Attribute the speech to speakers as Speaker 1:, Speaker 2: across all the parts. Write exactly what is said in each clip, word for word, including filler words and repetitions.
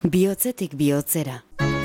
Speaker 1: Bihotzetik bihotzera.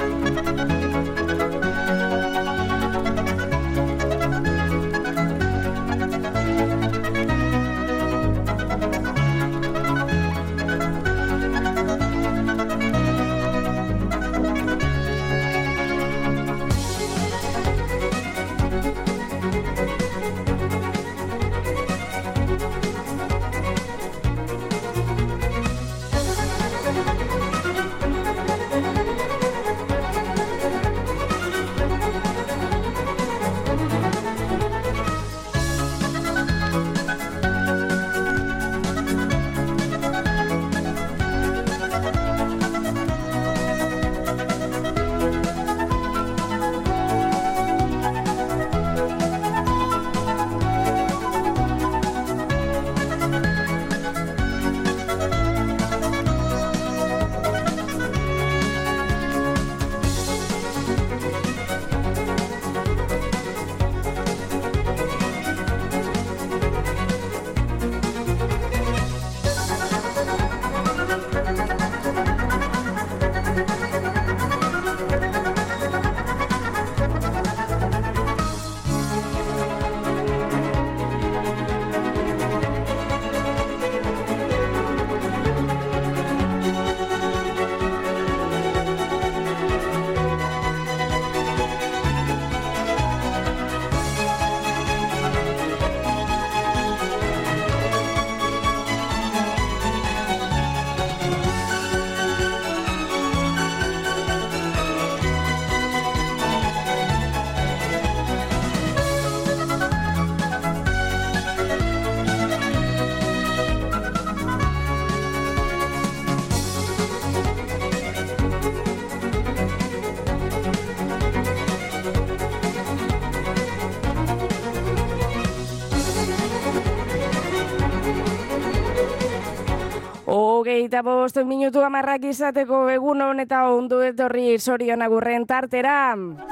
Speaker 2: Hogeita bost minutu amarrak izateko egun hon eta ondu etorri Sorion Agurren tartera.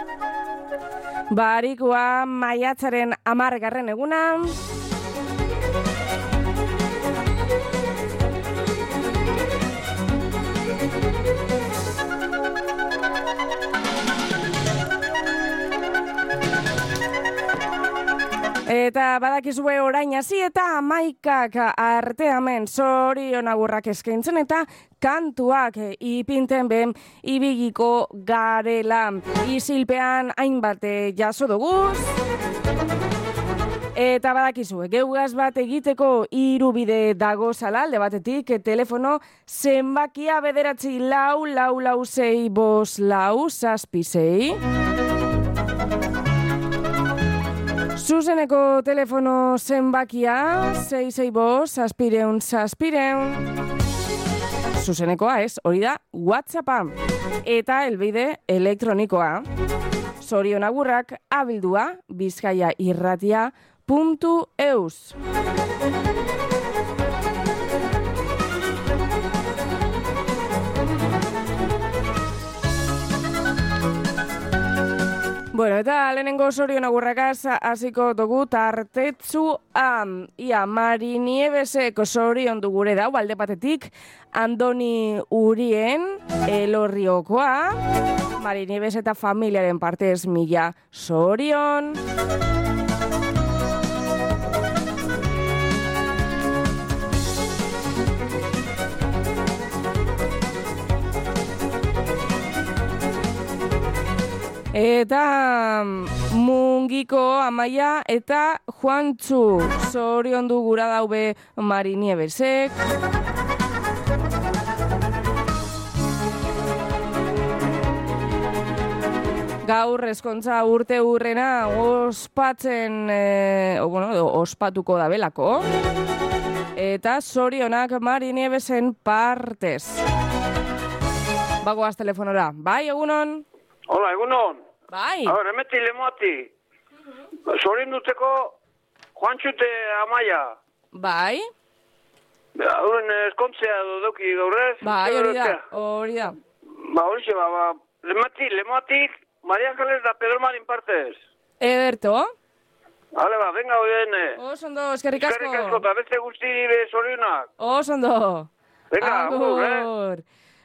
Speaker 2: Barikua maiatzaren hamargarren eguna. Eta badakizue orain hasi eta hamaikak arte hemen Sorion Agurrak eskaintzen eta kantuak ipinten ben ibigiko garela. Isilpean hainbat jaso duguz. Eta badakizue, geugaz bat egiteko hiru bide dagozala, alde batetik telefono zenbakia bederatzi lau, lau, lau, sei, bos, lau, zazpi, sei. Zuzeneko telefono zenbakia, sei, sei, bos, zazpireun, zazpireun. Zuzenekoa ez, hori da WhatsAppa. Eta helbide elektronikoa. Sorion Agurrak abildua bizkaia irratia puntu eus. Bueno, eta lehenengo Sorion Agurrakaz hasiko dugu tartetzuan. Ia, Mari Nievesek Sorion du gure dau, alde batetik, Andoni Urien, Elorriokoa, Mari Nieves eta familiaren partez mila Sorion. Eta Mungiko Amaia eta Juantzu Sorion du gura daube Mari Nievesek. Gaur eskontza urte urrena ospatzen, e, o, bueno, ospatuko da belako. Eta Sorionak Mari Nievesen partez. Bagoaz telefonora. Bai, egunon?
Speaker 3: Hola, egunon.
Speaker 2: Bai.
Speaker 3: A ver, emeti lemoati. Uh-huh. Sorin duteko Juantxute Amaia.
Speaker 2: Bai.
Speaker 3: Hauren eskontzea dodoki gaurrez.
Speaker 2: Bai, hori da, hori da.
Speaker 3: Ba, hori xe, ba, ba, lemati, lemoatik, Maria Ángeles da Pedro Marin partez.
Speaker 2: Ederto.
Speaker 3: Hale ba, venga, oiene.
Speaker 2: Osondo, eskerrik asko.
Speaker 3: Eskerrik asko, eta beste guzti be Sorionak.
Speaker 2: Osondo.
Speaker 3: Venga, agur, eh?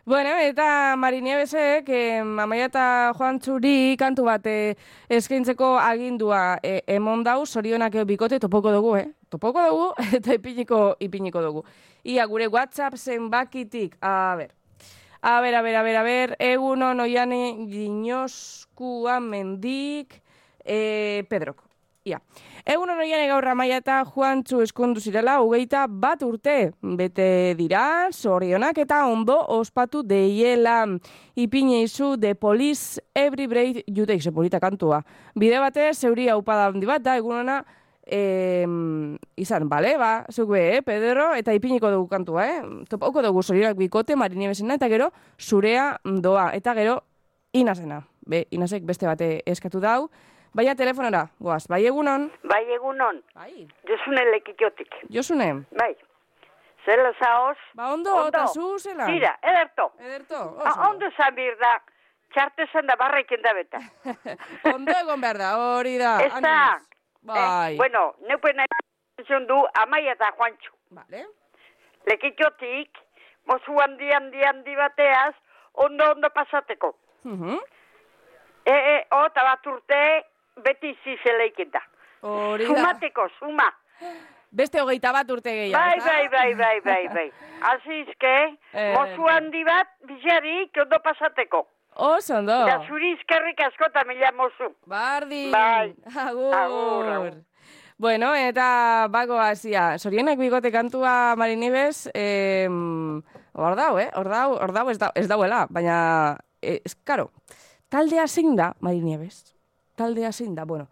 Speaker 2: Bueno, eta Mari Nievesek, eh, Amaia eta Juantzuri kantu bat eh, eskaintzeko agindua eh, emon dau, sorionak eh, bikote topoko dugu, eh? Topoko dugu eta ipiniko, ipiniko dugu. Ia gure WhatsApp zenbakitik, a ber, a ber, a ber, a ber, a ber, egunon oiane dinoskua mendik, eh, Pedrok. Ia. Egun honoian gaur Amaia eta Juantzu eskondu zirela hogeita bat urte. Bete dira, zorionak eta ondo ospatu deiela. Ipine izu de Police Every Breath You Take, ze polita kantua. Bide batez, zeuri haupada handi bat da, egun hona, eh, izan, bale, ba, zeuk be, eh, Pedro, eta ipiniko dugu kantua, eh? Topauko dugu zorionak bikote, Mari Nievesena, eta gero, zurea doa, eta gero, Inazena. Be, Inazek beste bate eskatu dau. Baina telefonora, goaz, bai egunon?
Speaker 4: Bai egunon.
Speaker 2: Bai.
Speaker 4: Josune lekikiotik.
Speaker 2: Josune?
Speaker 4: Bai. Zela zaoz?
Speaker 2: Ba ondo, eta zu zela?
Speaker 4: Tira, ederto.
Speaker 2: Ederto, oso.
Speaker 4: Ah, ondo zan bir da, txarte zan da barrekin da beta.
Speaker 2: Ondo egon behar da, hori da.
Speaker 4: Ez da.
Speaker 2: Bai.
Speaker 4: Eh, bueno, neupen nahi du Amaia eta Juantxu.
Speaker 2: Vale.
Speaker 4: Lekikiotik, mozu handi handi handi bateaz, ondo ondo pasateko.
Speaker 2: Uh -huh.
Speaker 4: E, e, o, eta bat urte, beti zizeleikit da.
Speaker 2: Hori da.
Speaker 4: Sumateko, suma.
Speaker 2: Beste hogeita bat urte gehiago.
Speaker 4: Bai, bai, bai, bai, bai, bai. Azizke,
Speaker 2: Eh,
Speaker 4: mozu handi bat, bizarik, ondo pasateko.
Speaker 2: Oso ondo.
Speaker 4: Da zuri izkerrik askota mila mozu.
Speaker 2: Bardin.
Speaker 4: Bai.
Speaker 2: Agur.
Speaker 4: Agur, agur.
Speaker 2: Bueno, eta bago hasia. Sorienak bigote kantua Mari Nieves, eh, hor dau, eh? Hor dau, hor dau ez, da, ez dauela, baina, eh, ez, karo, taldea zein da, Mari Nieves? Taldea zein da, bueno,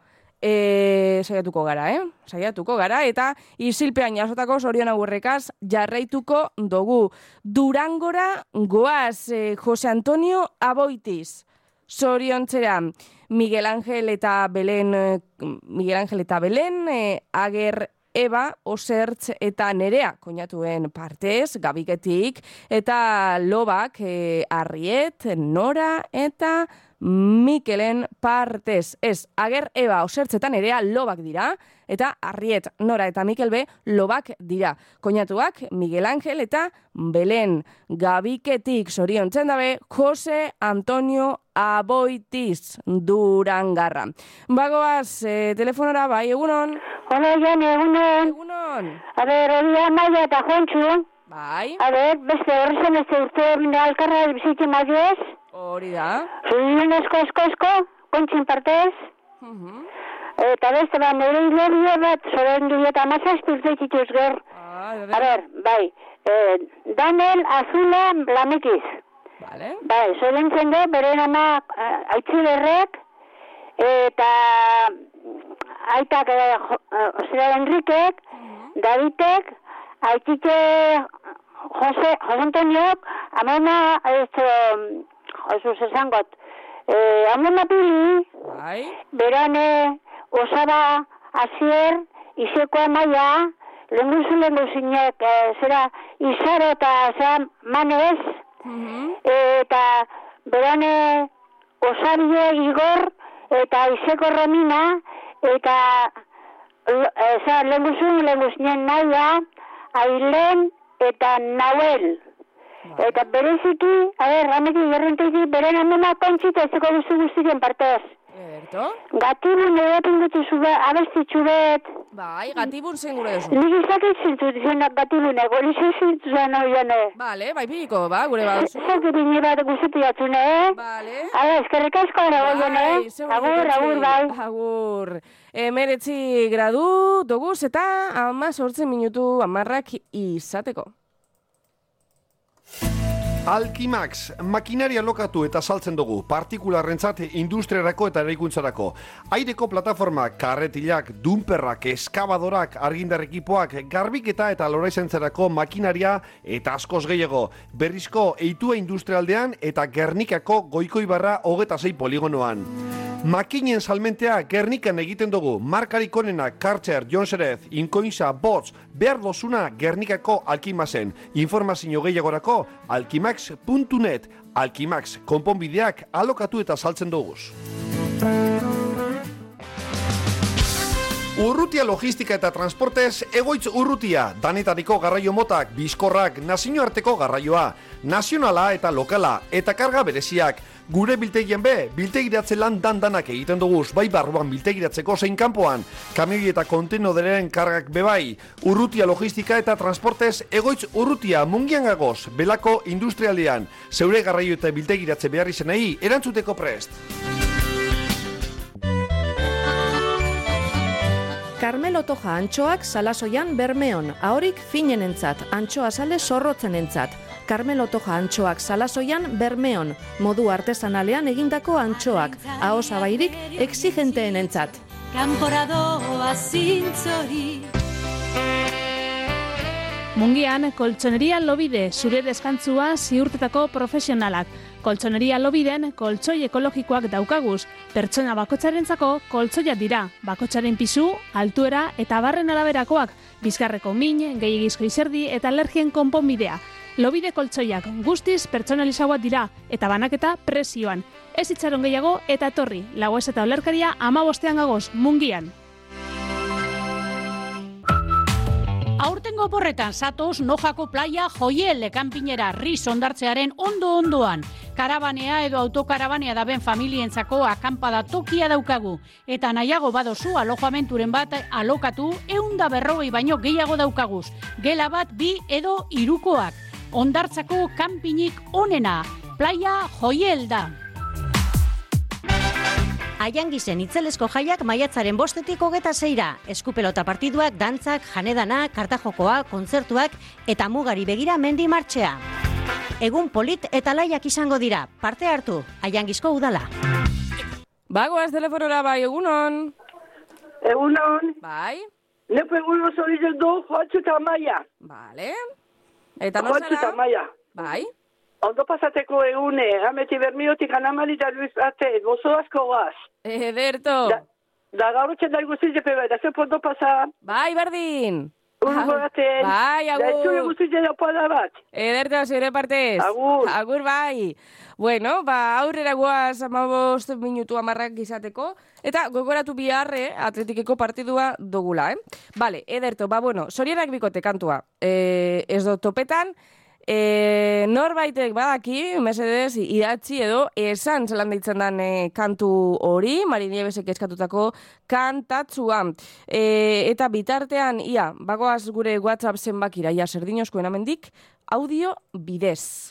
Speaker 2: e, saiatuko gara, eh? Saiatuko gara, eta isilpean jasotako Sorion agurrekaz jarraituko dugu. Durangora goaz, eh, Jose Antonio Aboitiz. Soriontzera, Miguel Ángel eta Belen, eh, Miguel Ángel eta Belen, eh, Ager Eba, Osertz eta Nerea, koinatuen partez, Gabiketik, eta Lobak, eh, Arriet, Nora eta Mikelen partez. Ez, Ager Eba, Osertz eta Nerea Lobak dira, eta Arriet, Nora eta Mikel B Lobak dira. Koinatuak, Miguel Ángel eta Belen. Gabiketik, soriontzen dabe, Jose Antonio Aboitiz, Durangarra. Bagoaz, eh, telefonora, bai, egunon?
Speaker 5: Hola, Jane, egunon.
Speaker 2: Egunon.
Speaker 5: A ber, hori Amaia eta Juantxu.
Speaker 2: Bai,
Speaker 5: A ber, beste horri zen ez urte alkarra bizitzen badioez.
Speaker 2: hori da.
Speaker 5: Zurion esko, esko, esko, kontxin partez.
Speaker 2: Uh-huh.
Speaker 5: Eta beste, ba, nire hilerio bat, zoren du eta amazazpi urte dituz ger.
Speaker 2: Ah,
Speaker 5: A ber, bai, eh, Daniel Azula Lamikiz.
Speaker 2: Vale.
Speaker 5: Bai, zoren zen du, beren ama eh, aitzilerrek, eta aitak, eh, Osera Enrikek, Davidek, aitite Jose, Jose Antoniok, amena, ez, Jesus esangot, eh, amena pili,
Speaker 2: Bai.
Speaker 5: berane, osaba, asier, iseko Amaia, lenguzu lenguzinek, eh, zera, izaro eta zera manez,
Speaker 2: Uh-huh.
Speaker 5: eta berane, osabie Igor, eta iseko Romina, eta eza, lenguzun, lenguzinen naia, Ailen eta Nauel. Eta bereziki, a ber, rameti gerrentezi, beren amena kontxita ezeko duzu guztien partez.
Speaker 2: Ederto.
Speaker 5: Gatibun edo pingutu zube, abestitzu bet.
Speaker 2: Bai, gatibun zen gure duzu.
Speaker 5: Nik izakit zintu dizenak gatibune, golize zintu zen oiane.
Speaker 2: Vale, bai pilliko, ba, gure baduzu.
Speaker 5: Zaki bine bat guzti jatzune, eh?
Speaker 2: Vale.
Speaker 5: Hala, eskerrik asko gara oiane, eh?
Speaker 2: seguru
Speaker 5: Agur,
Speaker 2: gutxi.
Speaker 5: agur, bai.
Speaker 2: Agur. Emeretzi gradu doguz eta ama sortzen minutu amarrak izateko.
Speaker 6: Alkimax, makinaria lokatu eta saltzen dugu, partikularrentzat industriarako eta eraikuntzarako. Aireko plataformak, karretilak, dumperrak, eskabadorak, argindar ekipoak, garbiketa eta loraizentzarako makinaria eta askoz gehiago. Berrizko eitua industrialdean eta Gernikako Goikoibarra hogeta sei poligonoan. Makinen salmentea Gernikan egiten dugu, markarik onenak Kartzer, Jonserez, Inkoinza, Bots, behar dozuna Gernikako Alkimaxen. Informazio gehiagorako alkimax puntu net. Alkimax, konponbideak alokatu eta saltzen duguz. Urrutia logistika eta transportez, egoitz urrutia, danetariko garraio motak, bizkorrak, nazioarteko garraioa, nazionala eta lokala, eta karga bereziak. Gure biltegien be, biltegiratze lan dandanak egiten duguz, bai barruan biltegiratzeko zein kanpoan, kamioi eta kontenoderen kargak bebai, urrutia logistika eta transportez, egoitz urrutia mungian gagoz, belako industrialdean, zeure garraio eta biltegiratze behar izenei, erantzuteko prest.
Speaker 7: Carmelo Toja antxoak Salasoian Bermeon, ahorik finenentzat, antxoa sale zorrotzenentzat. Carmelo Toja antxoak Salasoian Bermeon, modu artesanalean egindako antxoak, ahosabairik exigenteenentzat.
Speaker 8: Kanporadoa zintzori.
Speaker 9: Mungian, koltsoneria Lobide, zure deskantzua ziurtetako profesionalak. Koltsoneria Lobiden, koltsoi ekologikoak daukaguz. Pertsona bakotxarentzako koltsoia dira. Bakotxaren pisu, altuera eta barren araberakoak. Bizkarreko min, gehiagizko izerdi eta alergien konponbidea. Lobide koltsoiak guztiz pertsonalizagoak dira eta banaketa presioan. Ez itxaron gehiago eta etorri. Lagoez eta olerkaria hamabostean gagoz, Mungian.
Speaker 8: Aurtengo oporretan zatoz Nojako playa Joiel kanpinera Riz ondartzearen ondo-ondoan. Karabanea edo autokarabanea daben familientzako akampada tokia daukagu. Eta nahiago badozu alojamenturen bat alokatu eunda berrogei baino gehiago daukaguz. Gela bat bi edo hirukoak. Ondartzako kanpinik onena. Playa Joiel da.
Speaker 10: Aiangizen itzelesko jaiak maiatzaren bostetik hogeta zeira. Eskupelota partiduak, dantzak, janedana, kartajokoa, kontzertuak eta mugari begira mendi martxea. Egun polit eta laiak izango dira. Parte hartu, Aiangizko udala.
Speaker 2: Bagoaz telefonora bai, egunon.
Speaker 11: Egunon.
Speaker 2: Bai.
Speaker 11: Lepo egunon zoritzen du, Juantxo eta Maia.
Speaker 2: Bale. Eta no
Speaker 11: Juantxo eta Maia.
Speaker 2: Bai.
Speaker 11: Ondo pasateko egune, ameti bermiotik anamali da Luis Ate, gozo asko gaz.
Speaker 2: Ederto.
Speaker 11: Da, da gaurotxen da guztiz jepe bai, da zepo ondo pasa.
Speaker 2: Bai, berdin.
Speaker 11: Urgo gaten.
Speaker 2: Bai, agur.
Speaker 11: Da etxure guztiz jepe opada bat.
Speaker 2: Ederto, zure partez.
Speaker 11: Agur.
Speaker 2: Agur, bai. Bueno, ba, aurrera guaz amabost minutu amarrak izateko. Eta gogoratu biharre atletikeko partidua dugula, eh? Bale, ederto, ba, bueno, zorienak bikote kantua. E, ez do topetan, E, norbaitek badaki, mesedez, idatzi edo esan zelan deitzen den e, kantu hori, Mari Nievesek eskatutako kantatzua. E, eta bitartean, ia, bagoaz gure WhatsApp zenbakira, ia, serdinoskoen amendik, audio bidez.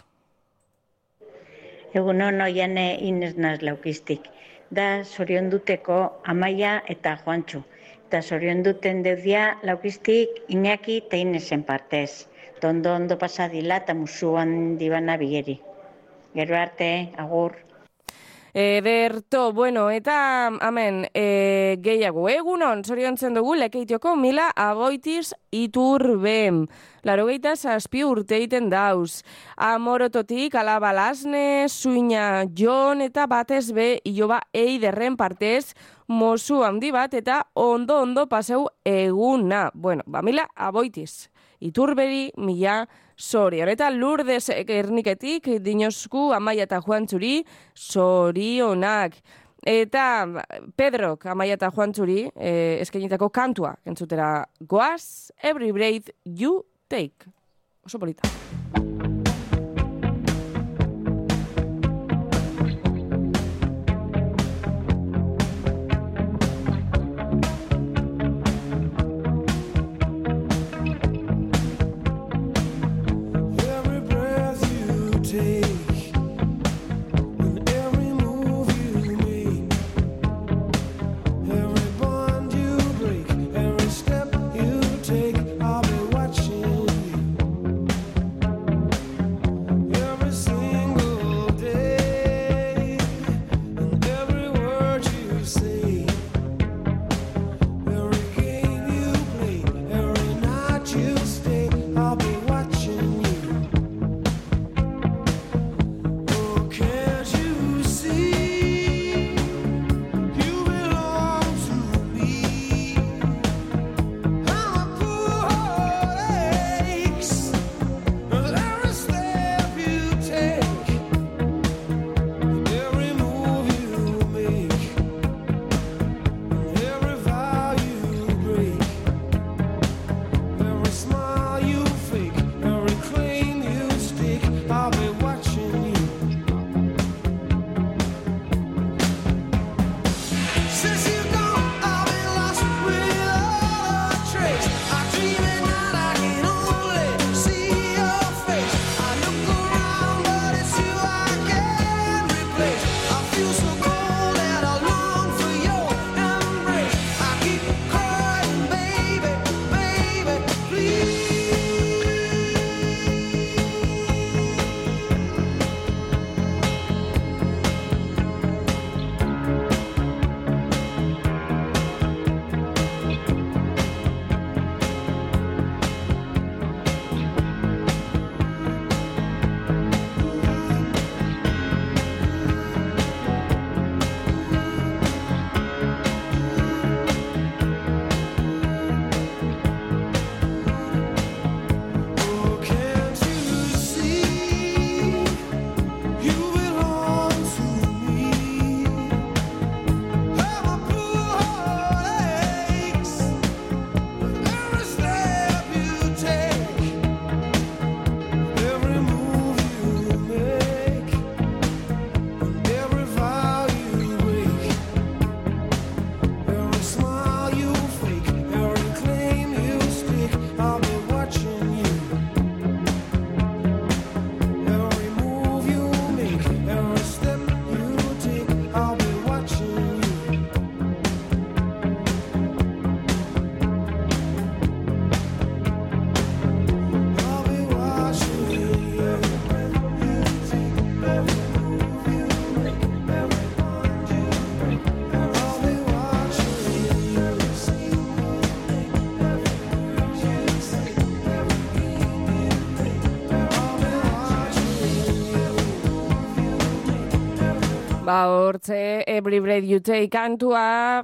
Speaker 12: Egunon oian Inez naz laukistik. Da zorion duteko Amaia eta Juantxo. Eta zorion duten deudia laukistik Iñaki eta Inezen partez. Tondo ondo pasadila eta musuan dibana bigeri. Gero arte, agur.
Speaker 2: Ederto, bueno, eta, amen, e, gehiago, egunon, zoriontzen dugu, lekeitioko Mila Aboitiz Iturbe. Laro geita zazpi urte iten dauz. Amorototik, alabalazne, suina jon eta batez be, iloba eiderren partez, mozu handi bat eta ondo-ondo paseu eguna. Bueno, ba, Mila Aboitiz Iturberi, mila zorion. Eta Lourdes Gerniketik, dinosku, Amaia eta Juantzuri, zorionak. Eta Pedrok, Amaia eta Juantzuri, eh, eskenitako kantua, entzutera goaz, every breath you take. Oso polita. Ba, hortze, Every Breath You Take kantua.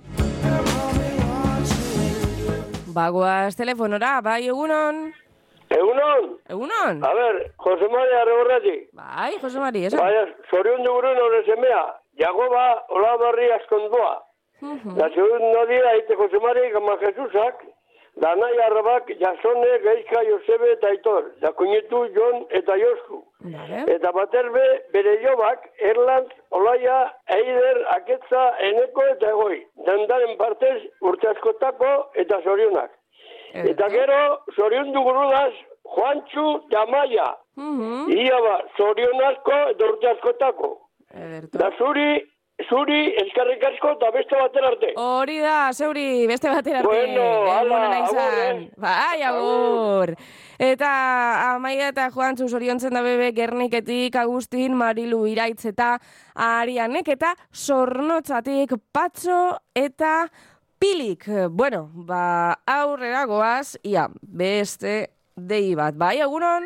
Speaker 2: Bagoaz telefonora, bai, egunon?
Speaker 3: Egunon?
Speaker 2: Egunon?
Speaker 3: A ver, Jose Mari Arreborratik.
Speaker 2: Bai, Jose Mari, esan.
Speaker 3: Bai, zorion dugurun horre semea. Jagoba, hola barri askondua. Da zorion nodia, ite Jose Mari, gama Jesusak, da nahi arrabak, Jasone, Geizka, Josebe eta Aitor. Da kuñetu, Jon eta Josku. Eta baterbe, bere jobak, Erlantz, Olaia, Eider, Aketza, Eneko eta Egoi. Dandaren partez, urte askotako eta zorionak. Eta gero, zorion dugurudaz, Juantxu eta Amaia. Ia ba, zorion asko eta urte askotako. Da zuri, zuri, eskarrik asko eta beste bater arte.
Speaker 2: Hori da, zeuri, beste bater arte.
Speaker 3: Bueno, ala, agur, eh?
Speaker 2: Bai, agur. Eta Amaia eta Juantxu zoriontzen da bebe Gerniketik, Agustin, Marilu Iraitz eta Arianek, eta Zornotzatik Patxo eta Pilik. Bueno, ba, aurrera goaz, ia, beste dei bat. Bai, egunon?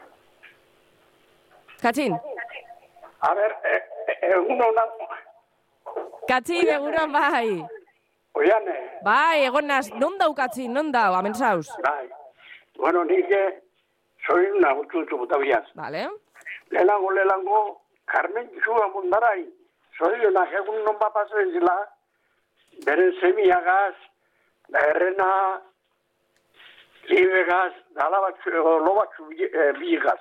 Speaker 2: Katxin?
Speaker 3: A ber, egunon...
Speaker 2: Katxin, egunon, bai.
Speaker 3: Oiane.
Speaker 2: Bai, egon naz, non dau, Katxin, non dau, amen zauz?
Speaker 3: Bai. Bueno, nike, soy una gutxutxu butabiaz.
Speaker 2: Vale.
Speaker 3: Lelango, lelango, Carmen Zua mundarai. Soy una egun non bapazo ezila, beren semiagaz, da errena, libegaz, da alabatxu, lobatxu biegaz.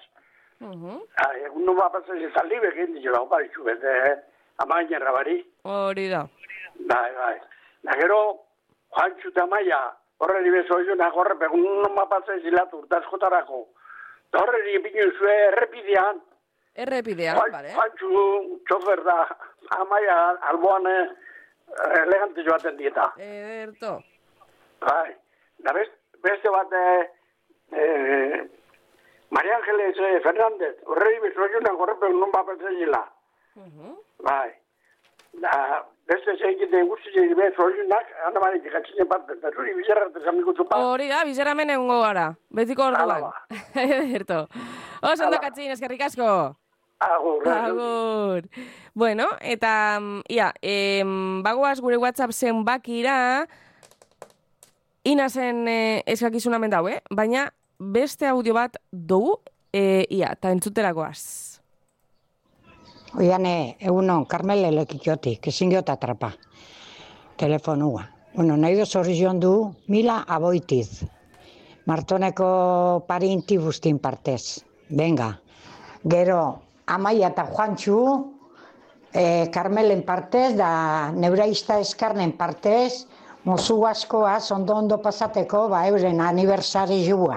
Speaker 3: Egun non bapazo ezila, libegen dizela, opa ditxu, bete, amaien rabari.
Speaker 2: Hori da.
Speaker 3: Bai, bai. Da gero, Juantxu eta Amaia, horreri bezoizu, nagorre, egun non bapazo ezila, urtazkotarako. Da horreri epinu zue, errepidean.
Speaker 2: Errepidean, bale.
Speaker 3: Juantxu, txofer da, Amaia, alboan, elegante joaten dieta.
Speaker 2: Ederto.
Speaker 3: Bai. Da beste bat, eh, eh, Maria Ángeles eh, Fernández, horrei bezoiunak horrepen non bapatzen zila. Bai. Da beste zeikite guzti bezoiunak, handa barik ikatzinen bat, da zuri bizarra tezamikutu pa.
Speaker 2: Hori da, bizarra menengo gara. Betiko orduan. Ederto. Oso ondo Katxin, eskerrik asko.
Speaker 3: Agur,
Speaker 2: agur. Bueno, eta, ia, em, bagoaz gure WhatsApp zenbakira, inazen eh, eskakizuna mendau, eh? Baina beste audio bat dugu, eh, ia, eta entzuterakoaz.
Speaker 13: Oiane, egunon, Carmele lekikiotik, ezin geota atrapa. Telefonua. Bueno, nahi do zorrizion du, Mila Aboitiz. Martoneko parinti bustin partez. Venga. Gero, Amaia eta Juantxu, eh, Carmelen partez, da neuraista eskarnen partez, mozu askoaz, ondo-ondo pasateko, ba, euren aniversari jua.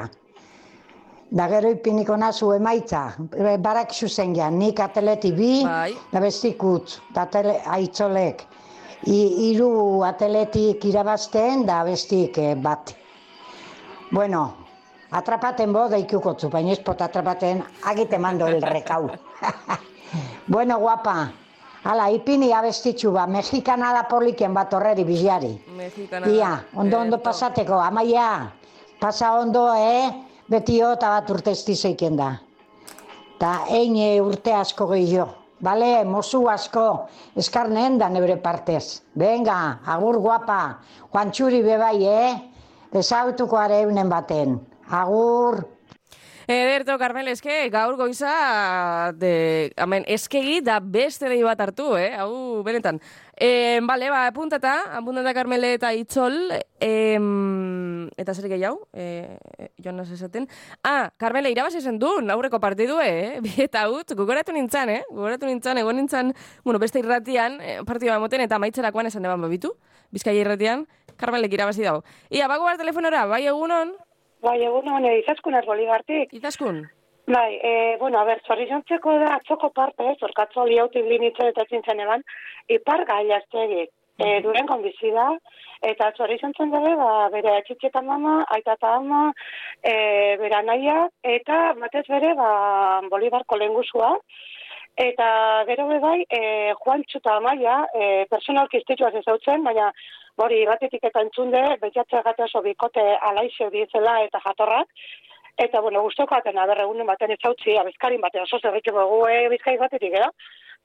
Speaker 13: Da gero ipiniko nazu emaitza, barak zuzen gean, nik ateleti bi, da bestikutz, da atele, aitzolek. I, iru ateletik irabazten, da bestik eh, bat. Bueno, atrapaten bo, daikukotzu, baina ez pot atrapaten, agite mando el recau. Bueno, guapa, ala, ipini abestitxu ba, mexikana da poliken bat horreri biziari. Ia, ondo-ondo pasateko, Amaia, pasa ondo, eh? Betio eta bat urte estizeiken da. Ta ein urte asko gehiago. Bale, mozu asko, eskarnen da nebre partez. Venga, agur guapa, Juantxuri bebai, eh? Desautuko are eunen baten. Agur.
Speaker 2: Ederto, Carmel, eske, gaur goiza, de, amen, eskegi da beste dei bat hartu, eh? Hau, benetan. E, bale, ba, apuntata, apuntata Carmele eta Itzol, e, eta zer gehiago, e, joan naz esaten. Ah, Carmele, irabazi zen du, aurreko partidu, eh? Bi eta utz, gugoratu nintzen, eh? Gugoratu nintzen, egon nintzen, bueno, beste irratian, eh, partidua moten, eta maitzerakoan esan eban babitu, Bizkaia irratian, Carmelek irabazi dago. Ia, bago bat telefonora, bai egunon?
Speaker 14: Bai, egunon, e, izaskun Bolibartik.
Speaker 2: Izaskun?
Speaker 14: Bai, e, bueno, a ber, zorrizontzeko da atzoko parte, zorkatzo liautik linitzen eta zintzen eban, ipar gailaztegik, e, duren konbizi da, eta zorrizontzen dabe, ba, bere atxitxetan mama, aita eta ama, e, bera naia, eta batez bere, ba, Bolibarko lehengusua, eta gero bebai, e, Juantxu eta Amaia, e, personalki istituaz ezautzen, baina, hori, batetik eta entzunde, betiatzea gata oso bikote alaixo diezela eta jatorrak. Eta, bueno, guztoko atena, berregunen baten ez hautzi, abizkarin baten oso zerritxeko gu, e, bizkai batetik, eh?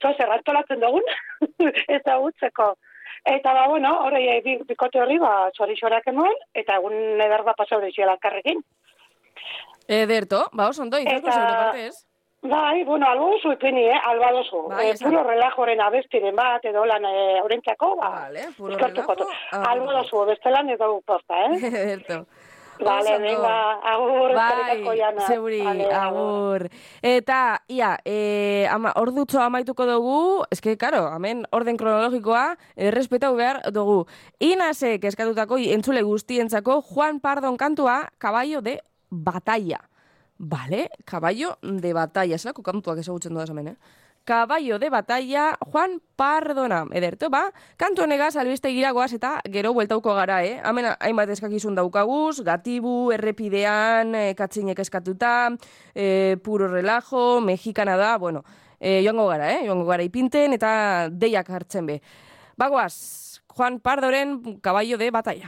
Speaker 14: zoaz errantolatzen dugun, ezagutzeko. Eta, ba, bueno, horrei bikote horri, ba, zorixorak enuen, eta egun eder bat pasau deiziela elkarrekin.
Speaker 2: Ederto, ba, oso ondo, izango zeure partez.
Speaker 14: Bai, bueno, albo dozu ipini, eh, alba dozu.
Speaker 2: Bai,
Speaker 14: eh, puro relajoren abestiren bat, edo lan eh, aurentzako, ba.
Speaker 2: Vale, puro relajo.
Speaker 14: Albo dozu, bestelan edo posta, eh?
Speaker 2: Ederto.
Speaker 14: Vale, venga, agur,
Speaker 2: bai, zeuri, agur. Eta, ia, e, ama, ordutxo amaituko dugu, eske, karo, hemen orden kronologikoa, errespetau behar dugu. Inasek eskatutako entzule guztientzako Juan Pardon kantua, Caballo de Batalla. Vale, Caballo de Batalla, zelako kantuak ezagutzen duaz hemen, eh? Caballo de Batalla, Juan Pardona. Ederto, ba, kantu honegaz albiste giragoaz eta gero bueltauko gara, eh? Hemen hainbat eskakizun daukaguz, gatibu, errepidean, e, katzinek eskatuta, e, puro relajo, mexikana da, bueno, e, joango gara, eh? Joango gara ipinten eta deiak hartzen be. Bagoaz, Juan Pardoren Caballo de Batalla.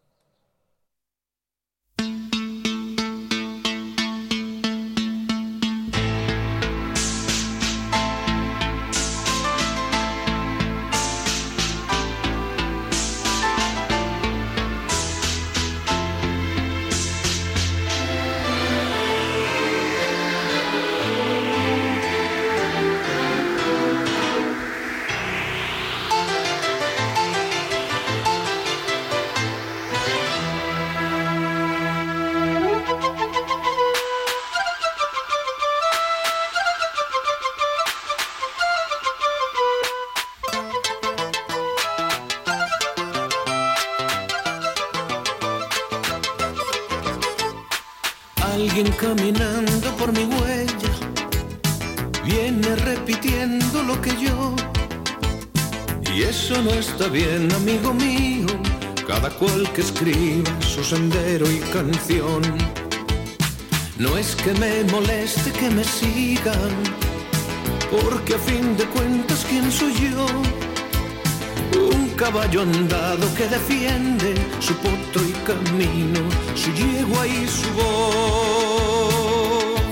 Speaker 15: Alguien caminando por mi huella viene repitiendo lo que yo, y eso no está bien, amigo mío. Cada cual que escriba su sendero y canción. No es que me moleste que me sigan, porque a fin de cuentas, ¿quién soy yo? Un caballo andado que defiende su potro y camino, su yegua y su voz.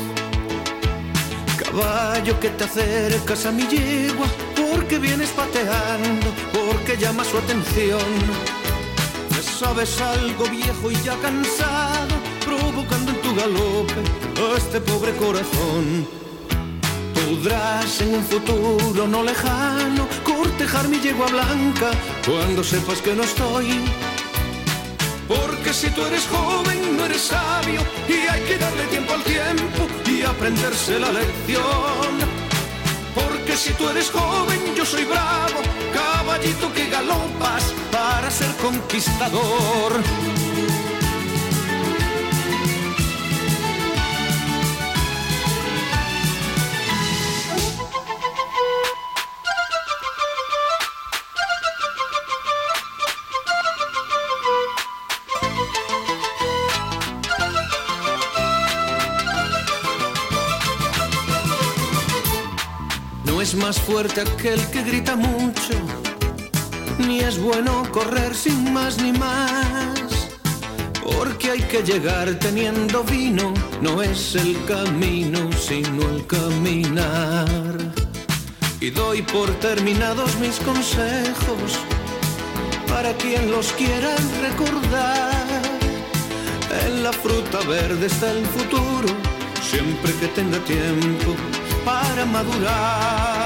Speaker 15: Caballo que te acercas a mi yegua, porque vienes pateando, porque llama su atención. Ya sabes, algo viejo y ya cansado, provocando en tu galope a este pobre corazón. Podrás en un futuro no lejano cortejar mi yegua blanca cuando sepas que no estoy. Porque si tú eres joven no eres sabio y hay que darle tiempo al tiempo y aprenderse la lección. Porque si tú eres joven yo soy bravo, caballito que galopas para ser conquistador. Es más fuerte aquel que grita mucho, ni es bueno correr sin más ni más, porque hay que llegar teniendo vino, no es el camino sino el caminar. Y doy por terminados mis consejos para quien los quiera recordar. En la fruta verde está el futuro, siempre que tenga tiempo para madurar.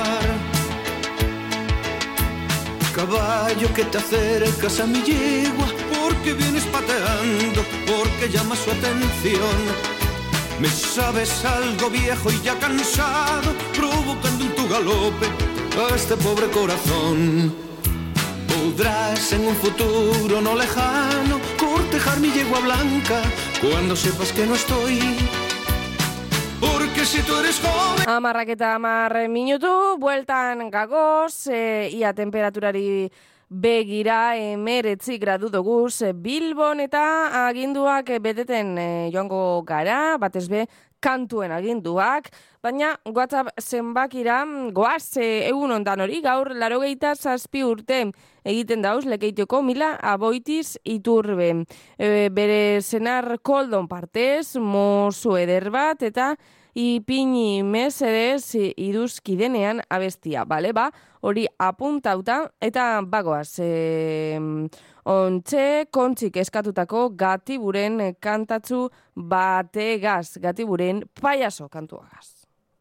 Speaker 15: Caballo que te acercas a mi yegua, porque vienes pateando, porque llama su atención. Me sabes algo viejo y ya cansado, provocando en tu galope a este pobre corazón. Podrás en un futuro no lejano cortejar mi yegua blanca cuando sepas que no estoy. Porque si tú eres joven...
Speaker 2: Amarrak eta amar minutu, bueltan gagoz, e, ia temperaturari begira emeretzi gradu doguz Bilbon eta aginduak beteten e, joango gara, batez be kantuen aginduak, baina WhatsApp zenbakira goaz e, egun ondan hori, gaur larogeita zazpi urte egiten dauz Lekeitioko Mila Aboitiz Iturbe. E, bere senar Koldon partez, mozu eder bat, eta ipini mesedez iduzki denean abestia, bale, ba, hori apuntauta, eta bagoaz, e, ontxe kontzik eskatutako Gatiburen kantatzu bategaz, Gatiburen paiaso kantuagaz.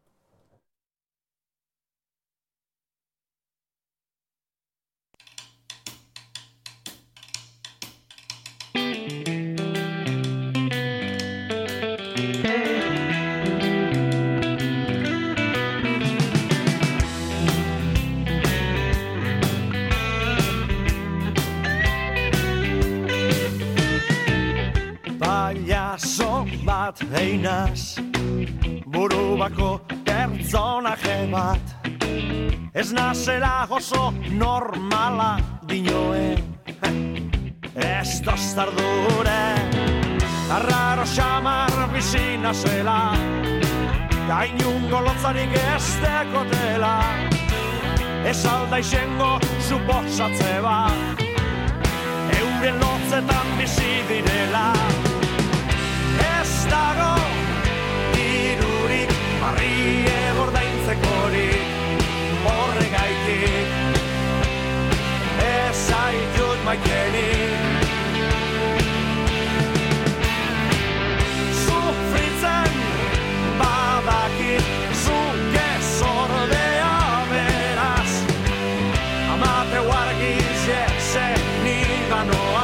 Speaker 16: Paiaso bat einaz, buru bako pertsonaje bat, ez nazela oso normala dinoen, ez tostardure, arraro xamar bizina zela, gainungo lotzarik ez dekotela, ez alda izango suposatze bat, euren lotzetan bizi direla. Ez dago dirurik barrie gordaintzekorik horregaitik ez zaitut maitenik sufritzen badakit zuke zordea beraz amateu argiz esen niganoa.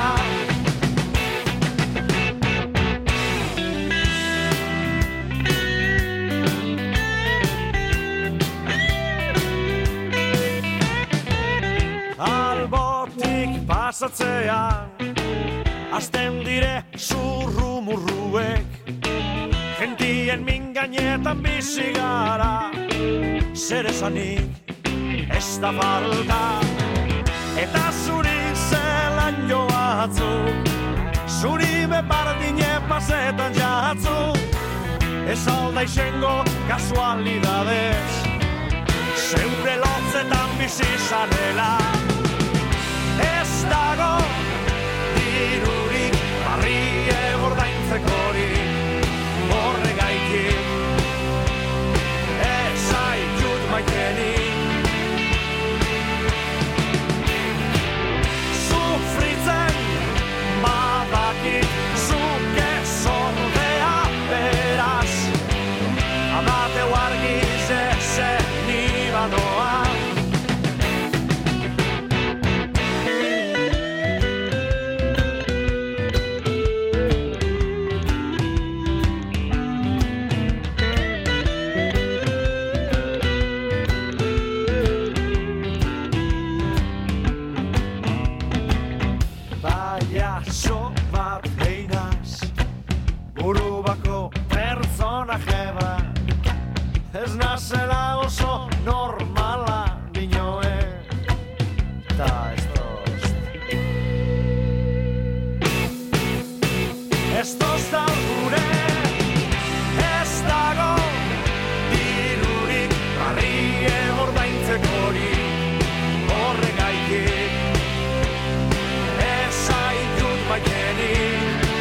Speaker 16: Pasatzean, azten dire zurrumurruek, gentien min gainetan bizi gara, zer esanik ez da falta, eta zuri zelan joatzu, zuri bepardine pasetan jatzu, ez alda izango kasualidadez, zeure lotzetan bizi zarela. Ez dago dirurik barrie gordaintzekorik horregaitik ez zaitut maitenik sufritzen badakit zuke zordea beraz amateu argiz ezen nibanoa. Ez nazela oso normala dinoe, eta ez tost. Ez tost algure, ez dago dirurik barrie gordaintzekorik horregaitik ez zaitut maitenik.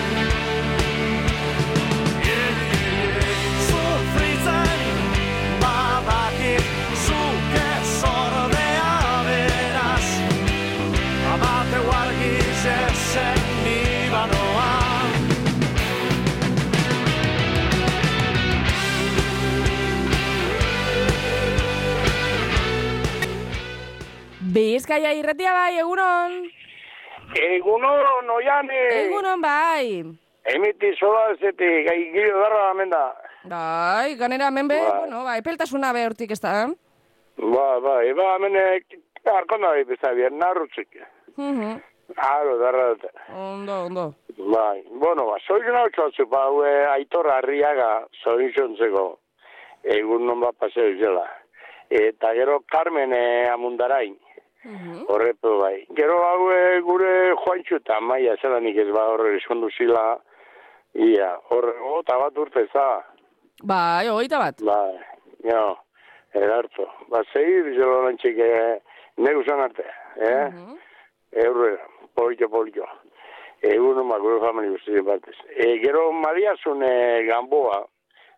Speaker 2: Bizkaia irratia bai, egunon.
Speaker 3: Egunon, oiane.
Speaker 2: Egunon bai.
Speaker 3: Emiti zola ezetik, giro darra hemen da.
Speaker 2: Bai, ganera hemen be,
Speaker 3: Ba.
Speaker 2: bueno, ba, epeltasuna be hortik ez da.
Speaker 3: Ba, ba, eba hemen arkona bai bezai bien, narrutzik.
Speaker 2: Mhm.
Speaker 3: Aro, darra dute.
Speaker 2: Ondo, ondo.
Speaker 3: Bai, bueno, ba, zoizun hau txotzu, ba, hue Aitor Arriaga zoizuntzeko egun non bat paseo izela. Eta gero Carmen eh, Amundarain. Horretu bai. Gero hau gure Juantxu eta Maia zelanik ez ba horre eskondu zila. Ia, horre, gota bat urte za.
Speaker 2: Bai, hogeita bat.
Speaker 3: Bai, jo, edartu. Ba, zeir, zelo lantxik eh, neguzan arte, eh? Uh-huh. Eurre, polito, polito. Egun ma gure famili guztien batez. E, gero Mariasun eh, Gamboa,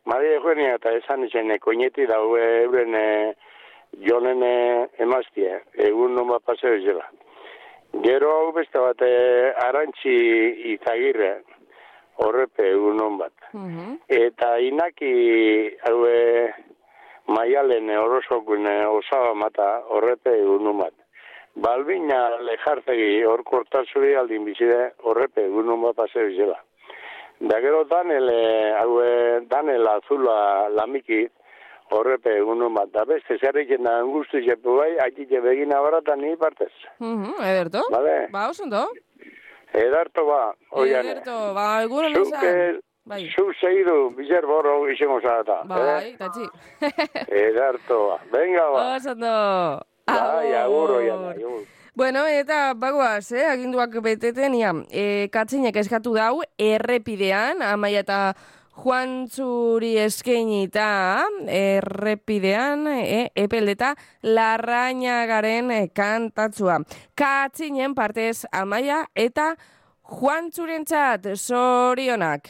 Speaker 17: Maria Eugenia eta esan izan koineti daue euren jonen emaztia, egun non bat paseo izela. Gero hau beste bat Arantzi Izagirre, horrepe egun non bat. Eta Inaki haue Maialen orosokun osaba mata horrepe egun non bat. Balbina lejartegi hor kortatzuri aldin bizide horrepe egun non bat paseo izela. Da gero Danel, haue Danel Azula Lamiki, horrepe egun bat, da beste zerriken da angustu zepu bai, akite begina baratan ni partez.
Speaker 2: Mhm, Ederto?
Speaker 17: Vale.
Speaker 2: Ba, osundo?
Speaker 17: Ederto ba, oian.
Speaker 2: Ederto, ba, egun hon izan. Bai.
Speaker 17: Zu zeidu, bizer borro izango zarata.
Speaker 2: Bai, tatxi.
Speaker 17: Ederto ba, venga ba.
Speaker 2: Osundo.
Speaker 17: Bai, agur, oian, agur.
Speaker 2: Bueno, eta bagoaz, eh, aginduak beteten, ia, e, katzinek eskatu dau, errepidean, Amaia eta Juantzuri eskainita, errepidean, e, epeldeta, Larrañagaren e, kantatzua. Katzinen partez Amaia eta Juantzurentzat zorionak.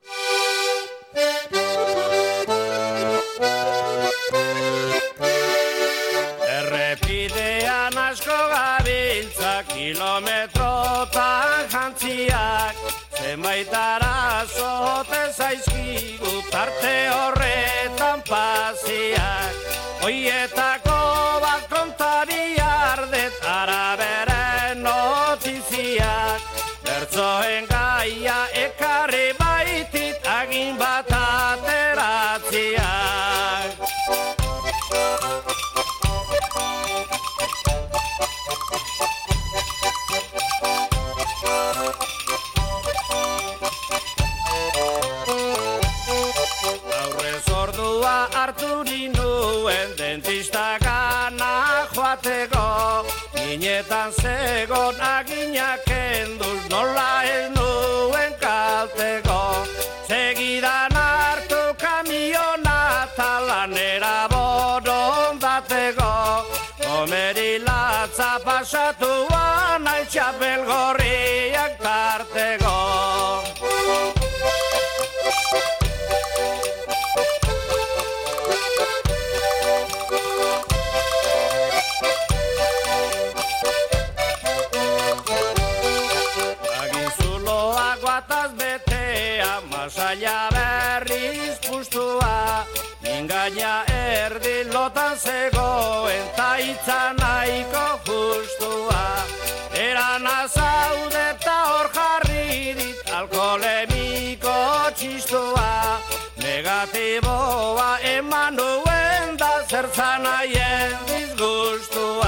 Speaker 16: Errepidean asko gabiltza kilometrotan jantziak, zenbait arazote zaizkigu tarte horretan pasiak. Hoietako bat kontari ardet araberen notiziak, bertzoen gaia ekarri baitit agin bat ateratziak. Hartu ninduen dentista gana joateko, ninetan zegon aginak enduz nola ez nuen kalteko. Segidan hartu kamiona talanera borondateko, komeri latza pasatuan altxapel gorriak tarteko. Masaila berriz pustua, mingaina erdi lotan zegoen ta itza nahiko justua. Eran azaude eta hor jarri dit alkoholemiko txistua, negatiboa eman nuen da zertzan haien disgustua.